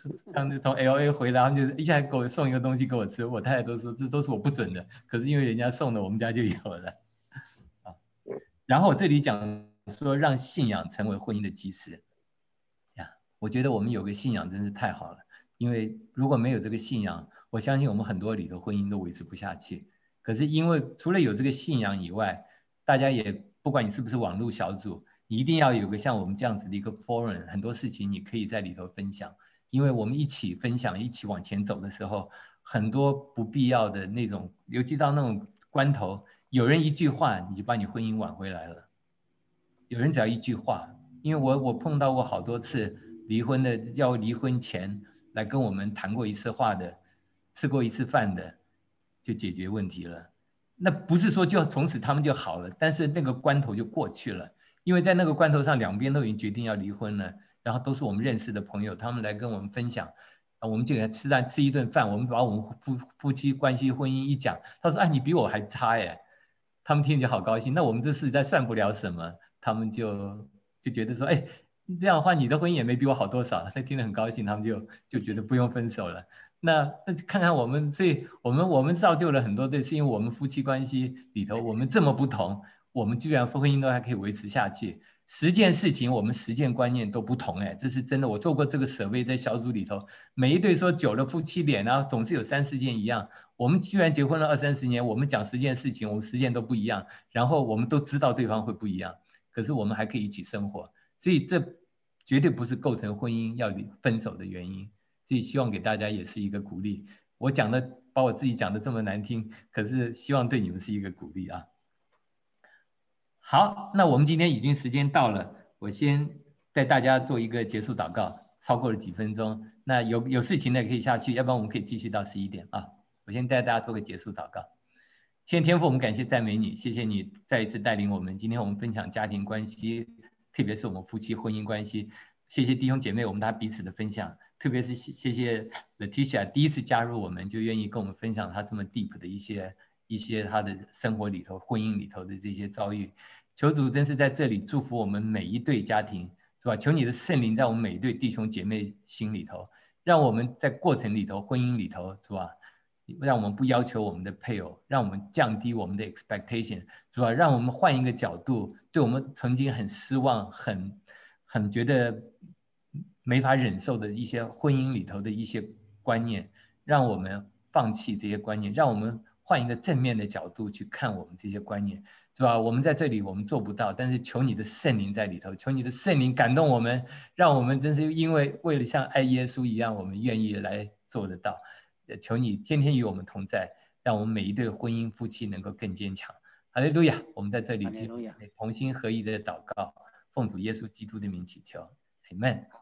LA 回来，他们就是一下给我送一个东西给我吃，我太太都说这都是我不准的，可是因为人家送的，我们家就有了啊。然后我这里讲说让信仰成为婚姻的基石呀，我觉得我们有个信仰真是太好了，因为如果没有这个信仰，我相信我们很多里头婚姻都维持不下去。可是因为除了有这个信仰以外，大家也不管你是不是网络小组，你一定要有个像我们这样子的一个 forum， 很多事情你可以在里头分享，因为我们一起分享，一起往前走的时候，很多不必要的那种，尤其到那种关头，有人一句话你就把你婚姻挽回来了。 有人只要一句话，因为我碰到过好多次离婚的，要离婚前来跟我们谈过一次话的，吃过一次饭的，就解决问题了。那不是说就从此他们就好了，但是那个关头就过去了，因为在那个关头上两边都已经决定要离婚了，然后都是我们认识的朋友，他们来跟我们分享，我们就给他吃一顿饭，我们把我们夫妻关系婚姻一讲，他说你比我还差耶，他们听着好高兴。那我们这实在算不了什么，他们就觉得说这样的话你的婚姻也没比我好多少，他听得很高兴，他们就觉得不用分手了。那看看我们，所以我们造就了很多对，是因为我们夫妻关系里头我们这么不同，我们居然婚姻都还可以维持下去。10件事情我们10件观念都不同，这是真的。我做过这个survey，在小组里头，每一对说久了夫妻脸啊，总是有3、4件一样。我们居然结婚了20、30年，我们讲10件事情，我们10件都不一样，然后我们都知道对方会不一样，可是我们还可以一起生活，所以这绝对不是构成婚姻要分手的原因。所以希望给大家也是一个鼓励。我讲的把我自己讲的这么难听，可是希望对你们是一个鼓励啊。好，那我们今天已经时间到了，我先带大家做一个结束祷告，超过了几分钟，那有事情的可以下去，要不然我们可以继续到11点啊。我先带大家做个结束祷告。亲爱的天父，我们感谢赞美你，谢谢你再一次带领我们。今天我们分享家庭关系，特别是我们夫妻婚姻关系。谢谢弟兄姐妹，我们大家彼此的分享，特别是谢谢 Leticia 第一次加入我们就愿意跟我们分享她这么 deep 的一些她的生活里头、婚姻里头的这些遭遇。求主真是在这里祝福我们每一对家庭，是吧？求你的圣灵在我们每一对弟兄姐妹心里头，让我们在过程里头、婚姻里头，是吧？让我们不要求我们的配偶，让我们降低我们的 expectation， 是吧？让我们换一个角度，对我们曾经很失望、很觉得没法忍受的一些婚姻里头的一些观念，让我们放弃这些观念，让我们换一个正面的角度去看我们这些观念，是吧？我们在这里我们做不到，但是求你的圣灵在里头，求你的圣灵感动我们，让我们真是为了像爱耶稣一样，我们愿意来做得到。求你天天与我们同在，让我们每一对婚姻夫妻能够更坚强。哈利路亚！我们在这里同心合一的祷告，奉主耶稣基督的名祈求，阿们。